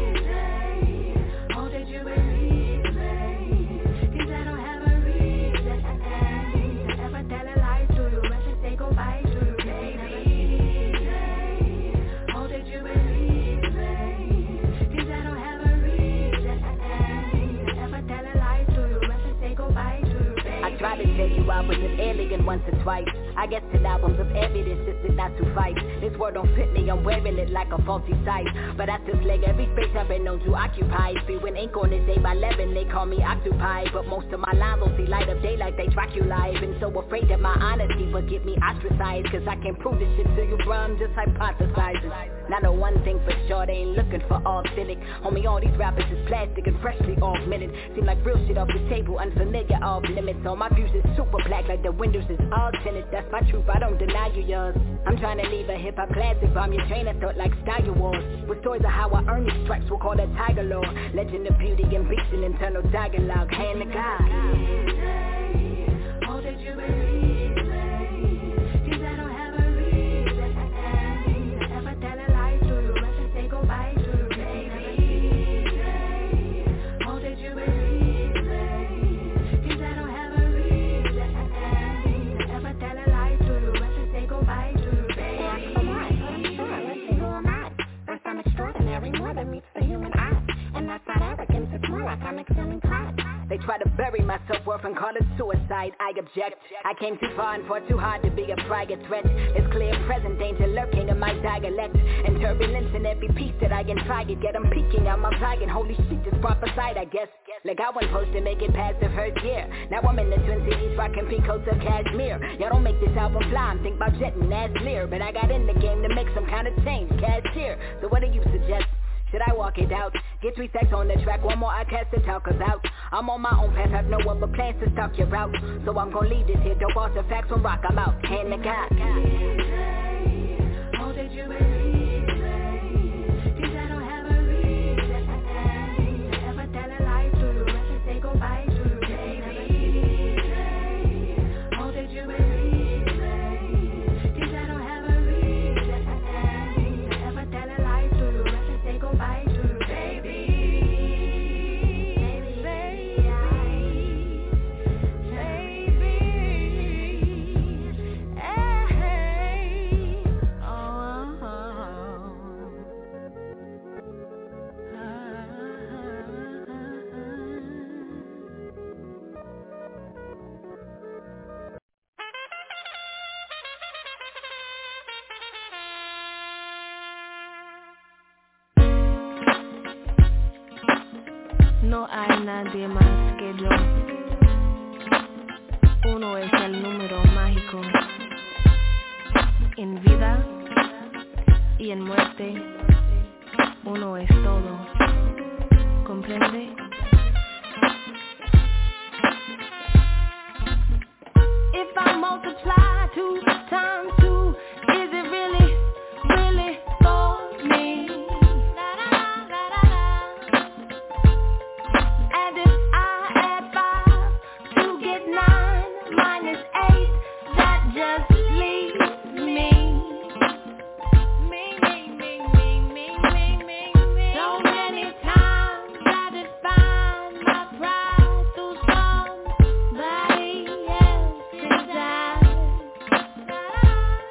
Oh, did you believe me? Cause I don't have a reason to ever tell a lie to you, I should say goodbye to you, baby. Oh, did you believe me? Cause I don't have a reason to ever tell a lie to you, I should say goodbye to you, baby. I tried to tell you I was an alien once or twice. I guess 10 albums of evidence just did not suffice. This word don't fit me, I'm wearing it like a faulty sight. But I still slay every space I've been known to occupy. Spewing ink on this day by 11, they call me occupied. But most of my lines don't see light of day like they track you live. And so afraid that my honesty will get me ostracized, cause I can't prove this shit to you, bro, I'm just hypothesizing. Now know one thing for sure, they ain't looking for authentic. Homie, all these rappers is plastic and freshly augmented. Seem like real shit off the table, unfamiliar, off limits. All my views is super black like the windows is all tinted. That's my truth, I don't deny you yours. I'm trying to leave a hip-hop classic, bomb your train of thought like Star Wars. With stories of how I earn these stripes, we'll call that Tiger Lore. Legend of beauty and beast and internal dialogue, hand to God. Oh, did you believe me? Cause I don't have a reason to ever tell a lie to you, I should say goodbye to you, baby. Oh, did you believe me? Cause I don't have a reason to ever tell a lie to you, I should say goodbye to you, baby. That's the one, I'm sure, let's see who am I? First I'm extraordinary, more than meets the human eye. And that's not arrogance, it's more like I'm excelling pride. They try to bury my self-worth and call it suicide. I object. I came too far and fought too hard to be a private threat. It's clear present danger lurking in my dialect, and turbulence in every piece that I can try to get. I'm peeking out my flying. Holy shit, it's prophesied, I guess. Like I wasn't supposed to make it past the first year. Now I'm in the Twin Cities rocking pink coats of cashmere. Y'all don't make this album fly, I'm thinking about jetting that's clear. But I got in the game to make some kind of change, cashier. So what do you suggest? Should I walk it out? Get 3 stacks on the track, one more I cast the talkers out. I'm on my own path, have no other plans to stop your route. So I'm gonna leave this here, dope artifacts on rock, I'm out, hand to God. Oh, did you believe me? Cause I don't have a reason to ever tell a lie to you, I should say goodbye to you, baby. Oh, did you believe me? Cause I don't have a reason to ever tell a lie to you, I should say goodbye to you, baby. No hay nadie más que yo. Uno es el número mágico. En vida y en muerte, uno es todo. ¿Comprende? If I multiply 2 times 2, is it really, really for me? And if I add 5 to get 9 minus 8, that just leaves me. So many times I define my pride through somebody else's eyes.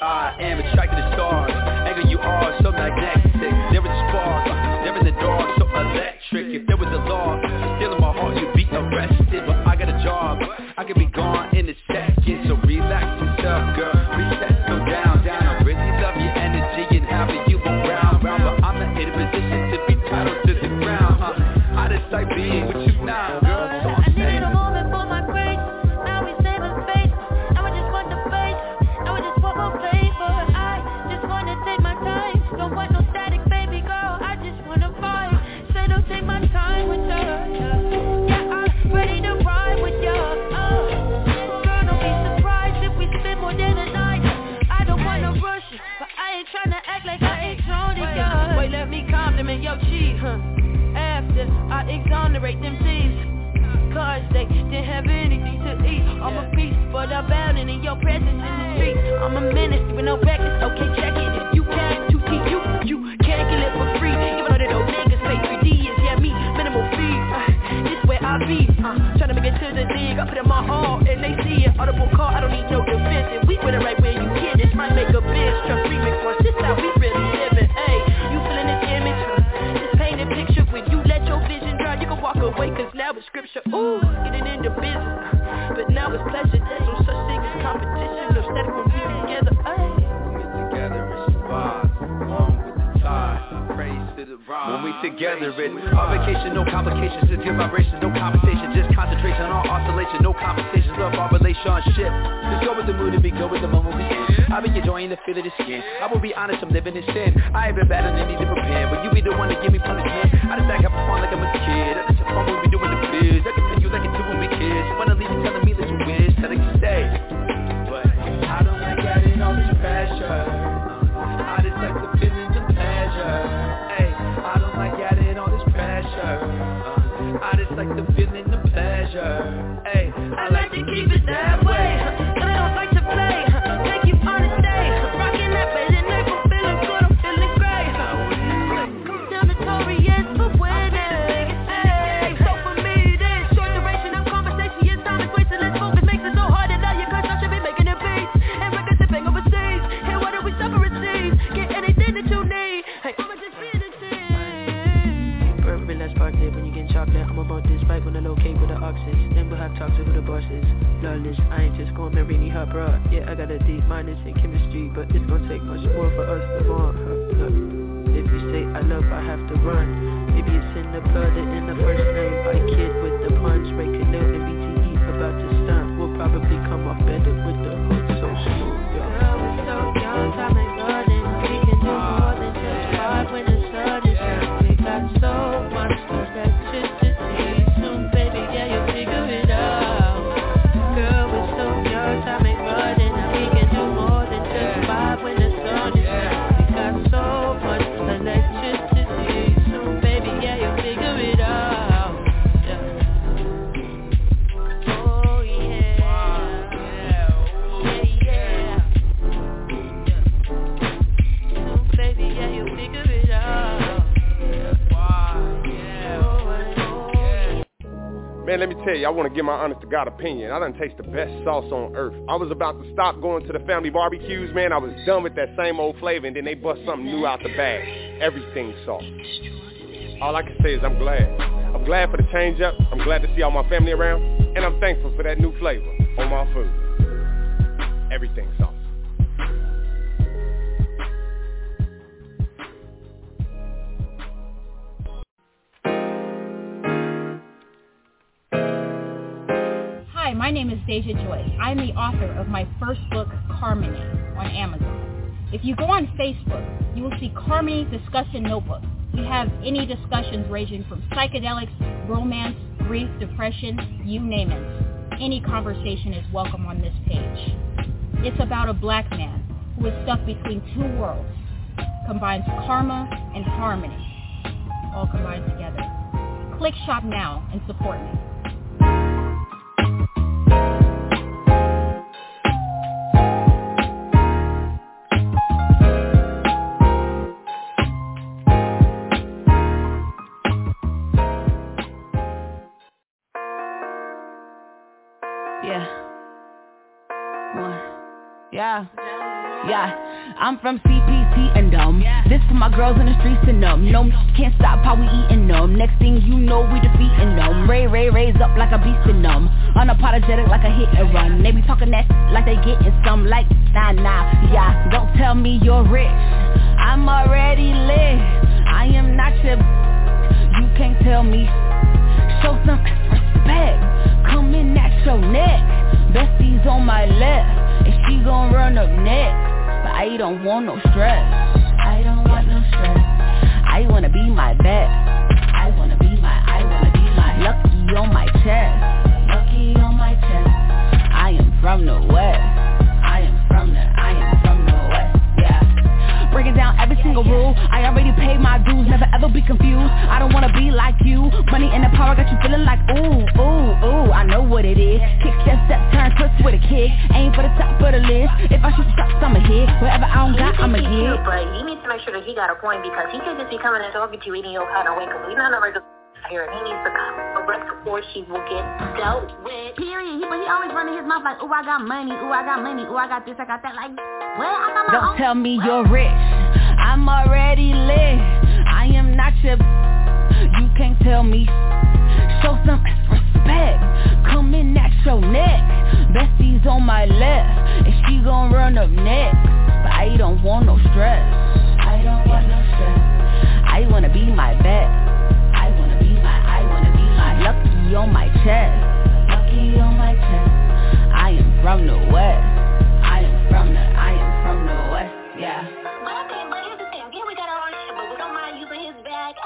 I am attracted to stars. Anger, you are so magnetic. There is a spark, there in the dark, so electric. If there was a law stealing my heart, you'd be arrested. But I got a job, I could be gone in a second. So relax yourself, girl. Reset, go down, down. I really love your energy and having you around, round. But I'm not in a position to be titled to the ground, I just like being with you now, girl. So I'm saying. Your cheese, after I exonerate them thieves, cause they didn't have anything to eat. I'm a beast, but I'm bound in your presence in the street. I'm a menace with no records, okay, check it. If you can't, you can't get it for free. Even though they don't niggas pay 3D is, yeah, me, minimal fees. This where I be, trying to make it to the league. I put in my all, and they see it. Audible call, I don't need no defense. If we went it right where you get, this might make a bitch. Trust remix once, this how we really living. Hey, you feeling this image? Picture when you let your vision drive, you can walk away, cause now it's scripture. Ooh, getting into business, but now it's pleasure. There's no such thing as competition, no static when we together. Ay. When we together, it's survive, along with the tide, praise to the rhyme. When we together, it's our vacation, no complications, just good vibrations, no conversation, just concentration on oscillation, no conversations, love our relationship. Just go with the mood and be good with the moment we in. I've been enjoying the feel of the skin. I will be honest, I'm living in sin. I ain't been bad and need to prepare, but you be the one to give me punishment. I just act have fun like I'm a kid. I just fun when we doing the biz. I can tell you like it too when we kids. You wanna leave you telling me that you wish that I could stay, but I don't like getting all this pressure. I just like the feeling of pleasure. Hey, I don't like getting all this pressure. I just like the feeling of pleasure. Hey, I like to keep it that way, but I don't like to play. Take you on a day, rocking that baby neck. I'm feeling good, I'm feeling great. Comes down notorious for winning. Hey, so for me this short duration of conversation, yes, time is wasted. Let's focus, makes it so hard to die. Your curse, I should be making it beats and records sipping overseas. Hey, what do we suffer and see? Get anything that you need. Hey, I'ma just feel the thing. Perfect, let's party when you get chocolate. I'm about this bike when I locate with the oxys. Then we'll have talks with who the boss is. Flawless, I ain't just gon' marry me her bro. Yeah, I got a deep minus in chemistry, but it's gon' take much more for us to want her. Look, if you say I love, I have to run. Maybe it's in the blood or in the first name. I kid with the puns, Ray Canel and BTE about to stunt. We'll probably come off better with the hook so smooth. Girl, we're so young, time ain't running. We can do more than just vibe when the sun is out. We got so much electricity. Soon, baby, yeah, you'll figure it out. Girl, we're so young, time ain't running. We can do more than just vibe when the sun is out. We got so much electricity. Soon, baby, yeah, you'll figure it out. Yeah. Oh, yeah. Yeah. Soon, baby, yeah, you'll figure it out. Man, let me tell you, I want to give my honest to God opinion. I done taste the best sauce on earth. I was about to stop going to the family barbecues, man. I was done with that same old flavor, and then they bust something new out the bag. Everything sauce. All I can say is I'm glad. I'm glad for the change up. I'm glad to see all my family around. And I'm thankful for that new flavor on my food. Everything sauce. Hi, my name is Deja Joy. I'm the author of my first book, Carmony, on Amazon. If you go on Facebook, you will see Carmony Discussion Notebook. We have any discussions ranging from psychedelics, romance, grief, depression, you name it. Any conversation is welcome on this page. It's about a black man who is stuck between two worlds, combines karma and harmony, all combined together. Click shop now and support me. Yeah. Yeah, I'm from CPT and this for my girls in the streets and no, can't stop how we eatin' them. Next thing you know, we defeatin' them. Raise up like a beast in them. Unapologetic like a hit and run. They be talking that like they gettin' some like nah, yeah. Don't tell me you're rich, I'm already lit. I am not your, you can't tell me. Show some respect, coming at your neck. Bestie's on my left, and she gon' run up next. But I don't want no stress, I don't want no stress. I wanna be my best, I wanna be my lucky on my chest, lucky on my chest. I am from the west, I am from the west, yeah. Breaking down every single rule, I already paid my dues, never ever be confused. I don't wanna be like you, money and the power got you feeling like ooh, I know what it is. Kick, step, turn, twist with a kick, aim for the top of the list. If I shoot shots, I'ma hit, whatever I don't got, I'ma get. But you need to make sure that he got a point, because he can't just be coming and talking to you eating your kind of way, because we're not a regular here. He needs to come correct before she will get dealt with. Period. But he always running his mouth like, ooh, I got money, ooh, I got money, ooh, I got this, I got that. Like, well, I got my Don't own. tell me you're rich, I'm already lit. I am not your, you can't tell me. Show some respect, coming at your neck. Bestie's on my left, and she gon' run up next. But I don't want no stress, I don't want no stress. I wanna be my best, I wanna be my lucky on my chest, lucky on my chest. I am from the west, I am from the west, yeah. But here's the thing, yeah, we got our own shit, but we don't mind using his bag.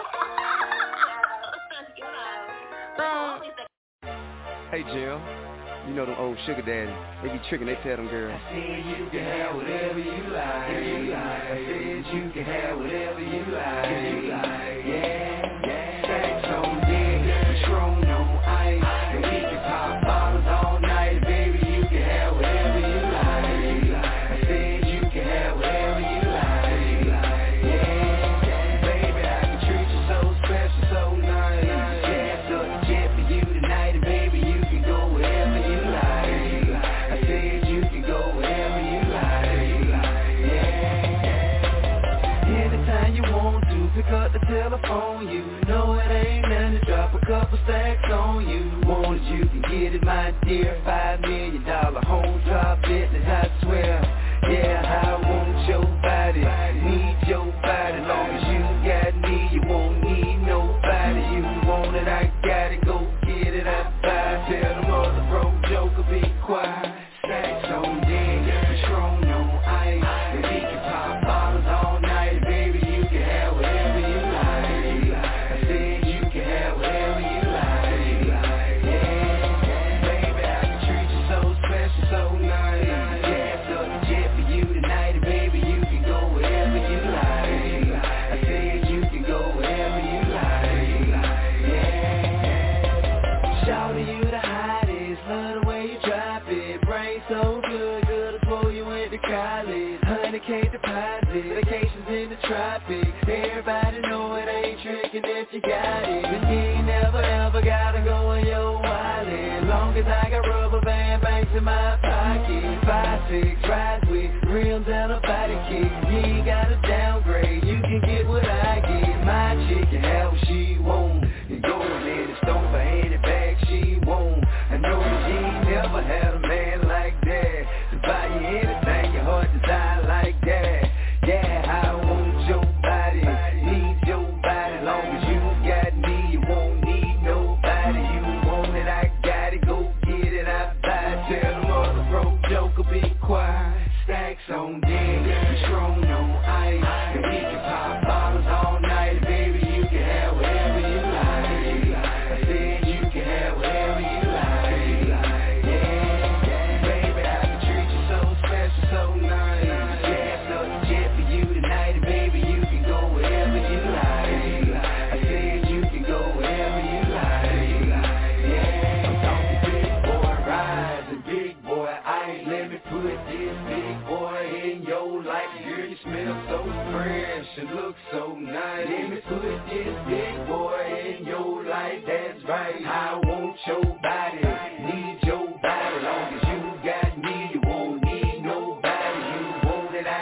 Hey Jill, you know them old sugar daddies, they be tricking, they tell them girls, I said you can have whatever you like, I said you can have whatever you like, yeah, sex on deck, Patron on ice, and we can pop bottles all night, baby, you can have whatever you like, I said you can have whatever you like, yeah, baby, I can treat you so special, so nice, yeah, so the jet for you tonight, and baby, you can go wherever you like, I said you can go wherever you like, yeah, anytime you want to, pick up the telephone, you know it ain't nothing to drop a couple stacks on you, want it, you can get it, my dear, $5 million home drop business, I swear, yeah, I want your body, need your body, long as you got me, you won't need nobody, you want it, I got it, go get it, I buy, tell the mother broke joker, be quiet, stacks on deck, Patron on ice, and we can pop bottles all night, baby, you can have whatever you like, I said you can have whatever you like, yeah, baby, I can treat you so special, so nice, yeah, so the jet for you tonight, and baby, you can go wherever you like, I said you can go wherever you like, yeah, shouting you the hottest, love the way you drop it, brain so good, I swore you went to college, 100K deposit, vacations in the tropics, everybody know it ain't tricking if you got it, and you ain't never ever gotta go in your wallet, long as I got rubber band banks in my pocket, 5-6 rides with rims and a body kick, you ain't gotta downgrade, you can get what I get, my chick can have what she want, and go and let it stone for any bag she want, I know that you ain't never had a man like that, to buy you anything your heart desire like that, yeah, I want your body, need your body, long as you got me, you won't need nobody, you want it, I got it, go get it, I buy, tell the mother broke joker, be quiet, stacks on deck, Patron on ice, and we can pop bottles all night, baby, you can have whatever you like, I said you can have whatever you like, yeah, baby, I can treat you so special, so nice, yeah, so the jet for you tonight, and baby, you can go wherever you like, I said you can go wherever you like, yeah, I'm talking big boy rides and big boy ice, let me put this big boy in your life, girl, you smell so fresh and look so nice, let me put this big boy in your life, that's right, I want your body, need your body, long as you got me, you won't need nobody, you want it, I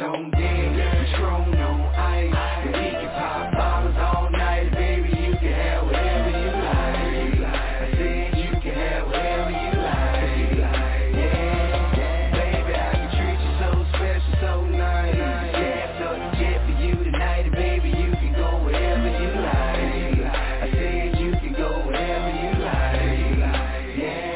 on deck, Patron on ice, and we can pop bottles all night, baby, you can have whatever you like. I said you can have whatever you like. Yeah, baby, I can treat you so special, so nice. Gas up the jet for you tonight, and baby, you can go wherever you like. I said you can go wherever you like. Yeah.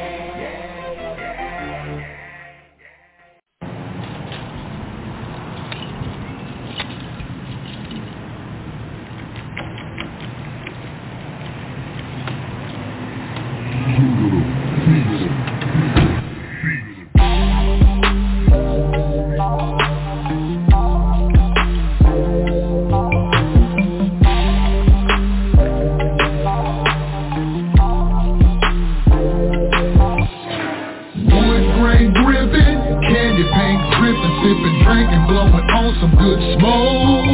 Drinking, blowing on some good smoke.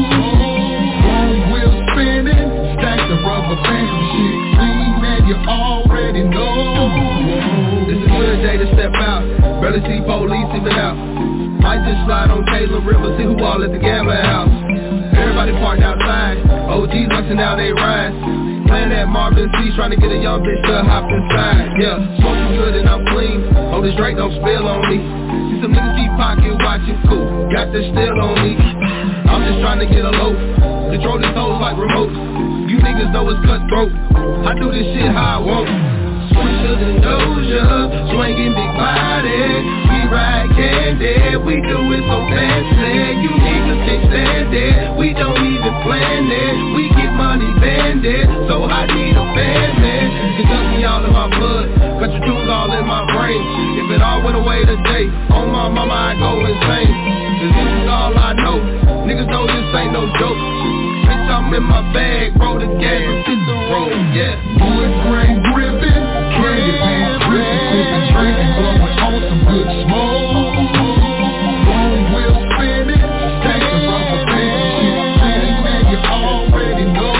One wheel spinning, stack the rubber bands and shit clean, and you already know. It's a good day to step out, barely see police even out. Might just slide on Taylor River, see who all at the gambling house. Everybody parked outside, OGs busting down they rides. Playing that Marvin C, trying to get a young bitch to hop inside. Yeah, smoking good and I'm clean, oh this drink don't spill on me. See some niggas deep pocket watching, cool, got this still on me. I'm just trying to get a loaf, control these hoes like remotes. You niggas know it's cutthroat, I do this shit how I want. Swishers and Doja, swinging big body. We ride candy, we do it so fancy. You niggas can't stand it, we don't even plan it. We get money banded, so I need a fan, man. Kentucky all in my blood, got your tunes all in my brain. If it all went away today, on my mama I go insane. Cause this is all I know, niggas know this ain't no joke. Bitch, I'm in my bag, roll the game, hit the road, yeah. Wood grain gripping, candy pants gripping, sipping, drinking, blowing on some good smoke. One wheel spinning, stack the rubber bands and shit clean, man, you already know.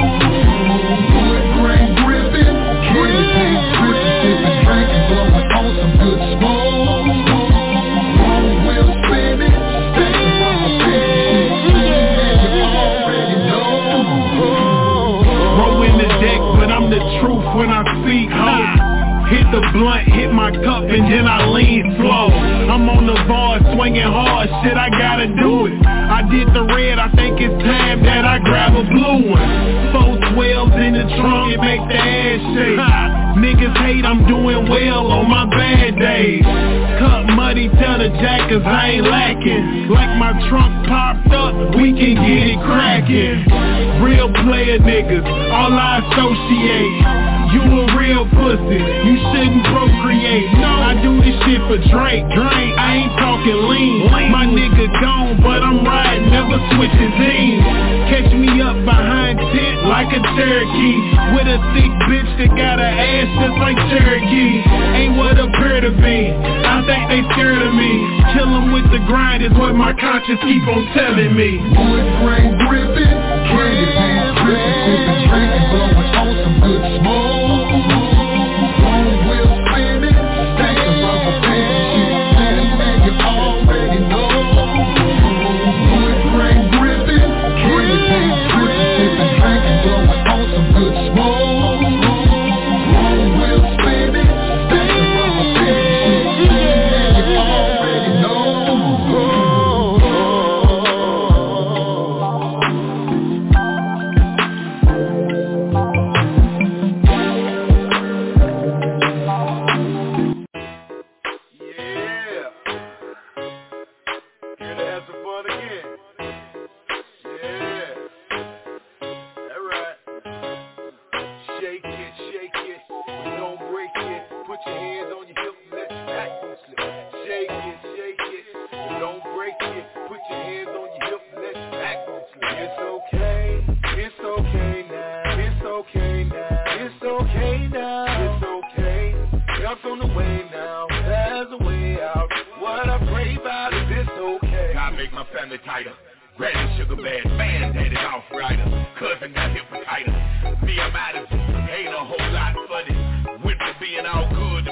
Wood grain gripping, candy pants gripping, sipping, drinking, blowing on some good smoke. One wheel spinning, stack the rubber bands and shit clean, man, you already know. Roll in the deck, but I'm the truth when I speak, ho. Hit the blunt, hit my cup, and then I lean slow. I'm on the bar, swinging hard, shit, I gotta do it. I did the red, I think it's time that I grab a blue one. 412s in the trunk, it make the ass shake. Niggas hate I'm doing well on my bad days. Cup muddy, tell the jackers I ain't lacking. Like my trunk popped up, we can get it cracking. Real player niggas, all I associate. You a real pussy, you shouldn't procreate. No, I do this shit for Drake. I ain't talking lean. My nigga gone, but I'm riding, never switching zines. Catch me up behind tent like a Cherokee, with a thick bitch that got her ass just like Cherokee. Ain't what appear to be, I think they scared of me. Kill 'em with the grind is what my conscience keep on telling me. Wood grain gripping, candy pants gripping, sipping, drinking, blowing on some good smoke. One wheel spinning, stack the rubber bands and shit clean, man, you already know. Wood grain gripping, candy pants gripping, sipping, drinking, blowing on some good smoke. One wheel spinning, stack the rubber bands and shit clean, man, you already know.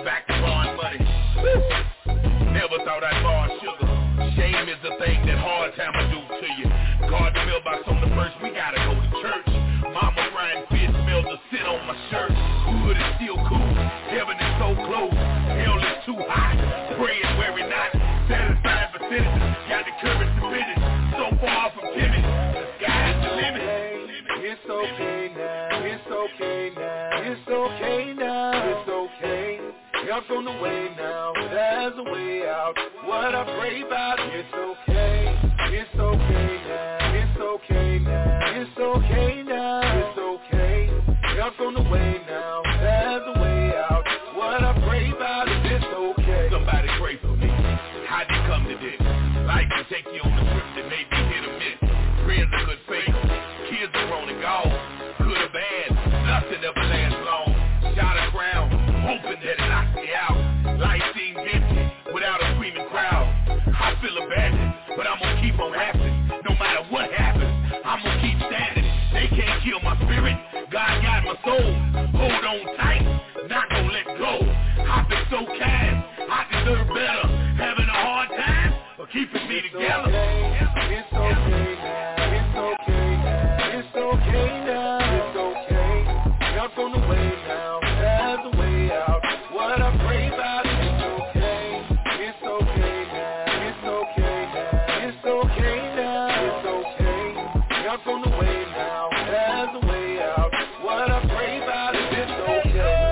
Never thought I'd bar sugar. Shame is the thing that hard time I do to you. Guard the mailbox on the first, we gotta go to church. Mama frying fish, smell the scent on my shirt. Hood is still cool, heaven is so close. Hell is too hot, pray and worry not. Satisfied for citizens, got the courage to finish. So far from timid, the sky's the limit. It's okay now, it's okay now, it's okay now, it's okay. Help's on the way now, there's a way out. What I pray about, it's okay. It's okay now, it's okay now, it's okay now, it's okay. Help's on the way now, there's a way out. What I pray about, it's okay. Somebody pray for me. How'd you come to this? Life can take you on a trip that may be hit or miss. Friends are good faith, kids are grown and gone. Good or bad, nothing ever lasts long. Shot a crown, hoping that it knocks me out. Life seems empty without a screaming crowd. I feel abandoned, but I'm gonna keep on acting. No matter what happens, I'm gonna keep standing. They can't kill my spirit, God got my soul. Hold on tight, not gonna let go. I've been so kind, I deserve better. Having a hard time, but keeping me together. It's okay now, it's okay now, it's okay now, it's okay. Help's on the way now, there's a way out. What I pray about, it's okay. It's okay now, it's okay now, it's okay now, it's okay. Help's on the way now, there's a way out. What I pray about, it's okay.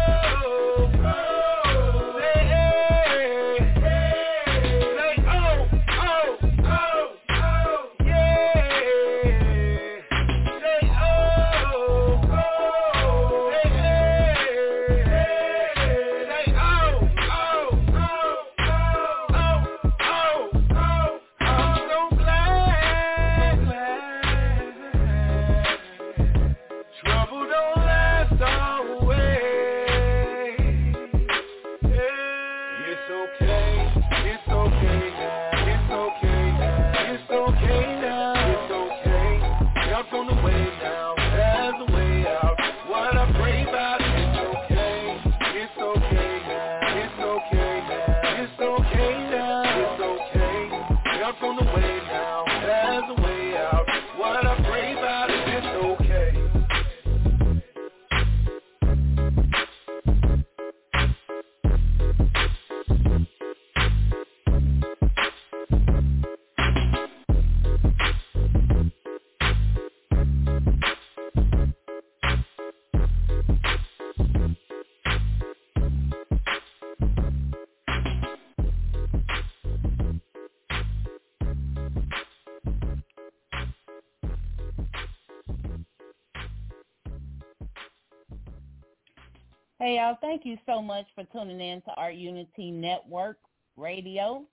Hey, y'all, thank you so much for tuning in to Art Unity Network Radio.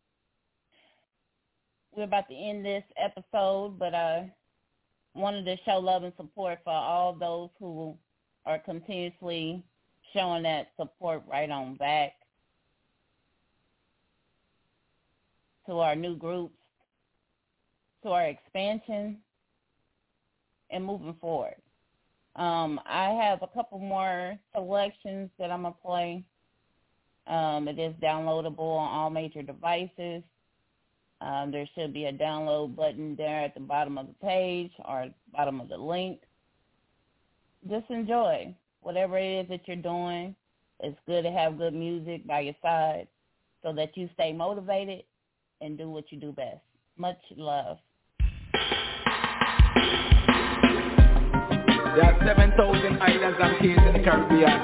We're about to end this episode, but I wanted to show love and support for all those who are continuously showing that support right on back to our new groups, to our expansion, and moving forward. I have a couple more selections that I'm going to play. It is downloadable on all major devices. There should be a download button there at the bottom of the page or bottom of the link. Just enjoy whatever it is that you're doing. It's good to have good music by your side so that you stay motivated and do what you do best. Much love. There are 7,000 islands and cays in the Caribbean.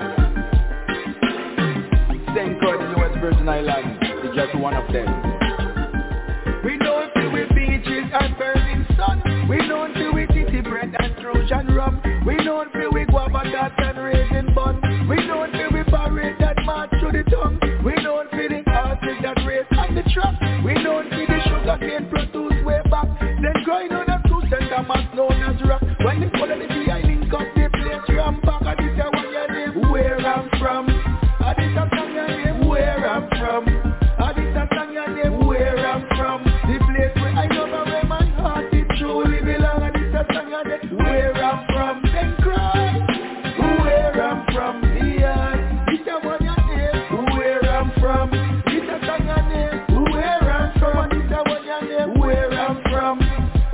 St. Croix, the US Virgin Islands, is just one of them. We know till we beaches and burning sun. We know till we titty bread and Trojan rum. We know till we guava dots and raisin bun. We know till we parade that march through the tongue. We know till the horses that race on the track. We know till the sugar cane produce way back. Then grind on a 2 center mass known as rock. When the color the behind link up the place ram back. I this a one your name where I'm from. I this a song your name where I'm from. I this a song your name where I'm from. The place where I know where my heart is truly belong. I this a song your name where I'm from. Then cry where I'm from. Yeah, this a one your name where I'm from. This a song your name where I'm from. I this a one your name where I'm from.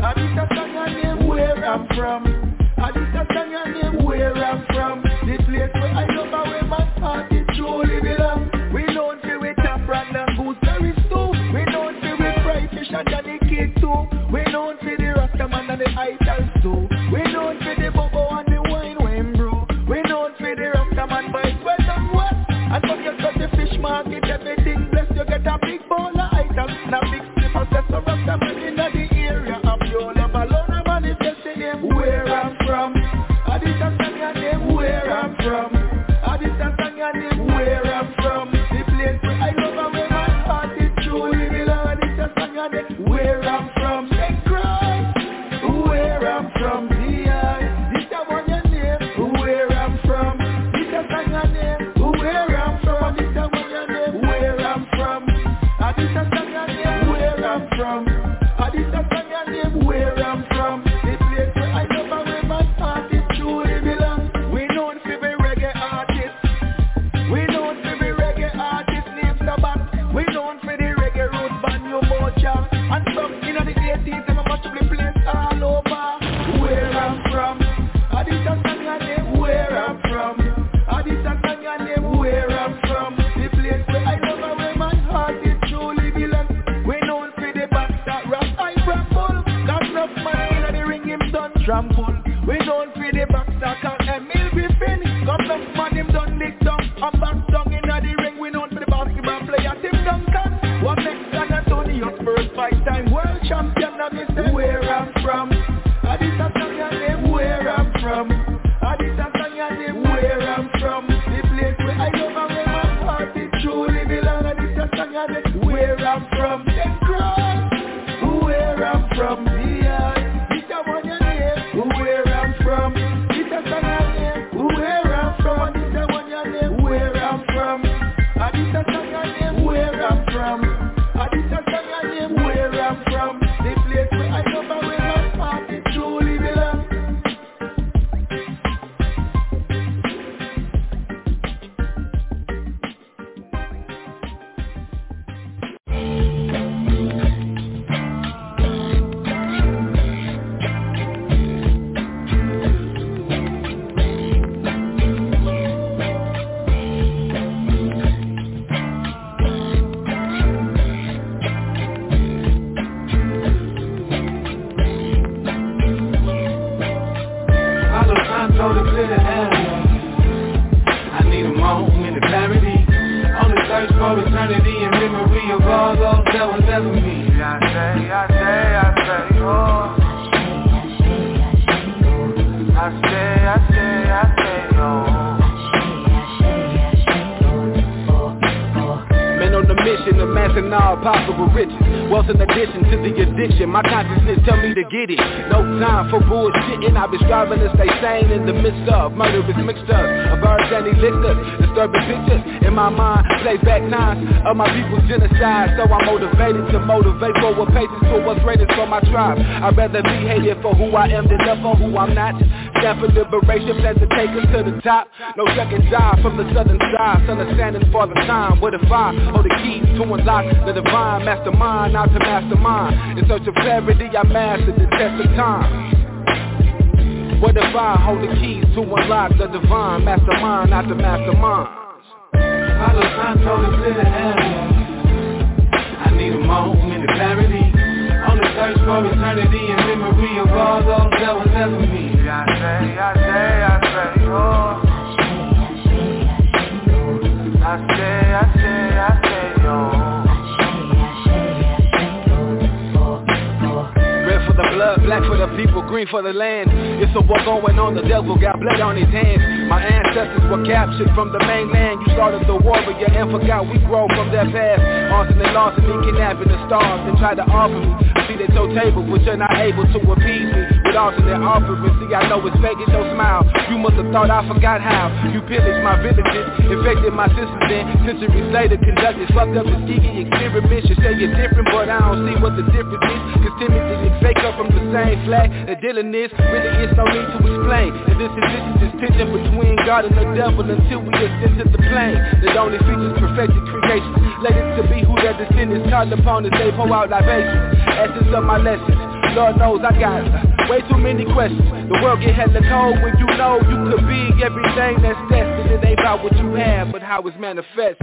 I this a song and name where I'm from. I this a song and name where I'm from. The place where I love and where my heart is truly belong. We known for we tap brand and gooseberry stew. We known for we fried fish and the cake too. We known for the Rastaman and the idols too. We known for the bobo and the wine when brew. We known for the Rastaman vibes west and west. And when you touch the fish market, everything blessed. You get a big bowl of items. Now big slippers, that's a Rastaman in the area. I'm your love alone, I'm manifesting them where I'm from. I this a song your name where I'm from. I this a song your name where I'm from. The place where I love and where my heart is truly belong. I this a song your name where I'm from. Say cry, where I'm from. Yeah, this a one your name where I'm from. This a song your name where I'm from. This a one your name where I'm from. I this a song your name where I'm from. I this a song your name where I'm from. The place where I love and where my heart is truly belong. We known for be reggae artists. We known for be reggae artists named Sabat. We known for the reggae root band New Mocha. And some in the 80s them a much of the place all over. Where I'm from. I this a song your name where I'm from. I this a song your name where I'm from. The place where I love and where my heart is truly belong. We known for the back that rap I grapple. Got enough man in the ring him done trample. We known for the back that can Emil Griffin. Got enough man him done lick down. And back down in the ring. We known for the basketball player Tim Duncan. What next San Antonio's first 5-time world champion. Now me say where I'm from. I this a song your name where I'm from. I this a song your name where I'm from. The place where I love and where my heart is truly belong. I this a song your name where I'm from. Then cry, where I'm from. Yeah, this a one your name where I'm from. This a song your name where I'm from. This a one your name where I'm from. I this a song your name where I'm from. I this a song your name where I'm from. The place where I love and where my heart is truly belong. I need a moment of clarity. On the search for eternity and memory of all those that was ever me. I say, oh. I say, oh. Man on the mission, amassing all possible riches. Wealth in addition to the addiction. My consciousness tell me to get it. No time for bullshitting. I've been striving to stay sane in the midst of murderous mixtures of herbs and elixirs. Disturbing pictures in my mind. Play back times of my people's genocide. So I'm motivated to motivate forward paces for what's greatest for my tribe. I'd rather be hated for who I am than love for who I'm not. Stand for liberation, plan to take us to the top. No second job from the southern side. Son of standing for the time. What if I hold the keys to unlock the divine mastermind, not to mastermind. In search of clarity, I mastered the test of time. What if I hold the keys to unlock the divine mastermind, not the mastermind? Palo Santo is in the area. I need a moment of clarity. On the search for eternity and memory of all those that was ever me. I say, oh. I say, oh. Red for the blood, black for the people, green for the land. It's a war going on, the devil got blood on his hands. My ancestors were captured from the mainland. You started the warrior and forgot we grow from their past. Arson and larceny, kidnapping the stars and try to offer me a seat at your table, but you're not able to appease me with alternate offerings. See, I know it's fake, it's your smile. You must have thought I forgot how you pillaged my villages, infected my sisters, then centuries later conducted fucked up and skeeky experiments. You say you're different, but I don't see what the difference is. Cause Timothy and fake up from the same flag that Dylan is. Really, it's no need to explain. And this is tension between God and the devil until we ascend to the plane that only features perfected creation. Let it to be who their descendants called upon as they pour out libations. Essence of my lessons, Lord knows I got way too many questions. The world get hella cold when you know you could be everything that's destined. It ain't about what you have, but how it's manifest.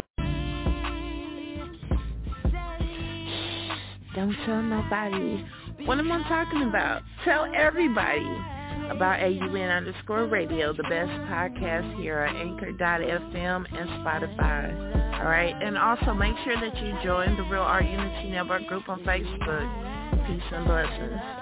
Don't tell nobody What am I talking about? Tell everybody about AUN_radio, the best podcast here at Anchor.fm and Spotify. All right, and also make sure that you join the Real Art Unity Network group on Facebook. Peace and blessings.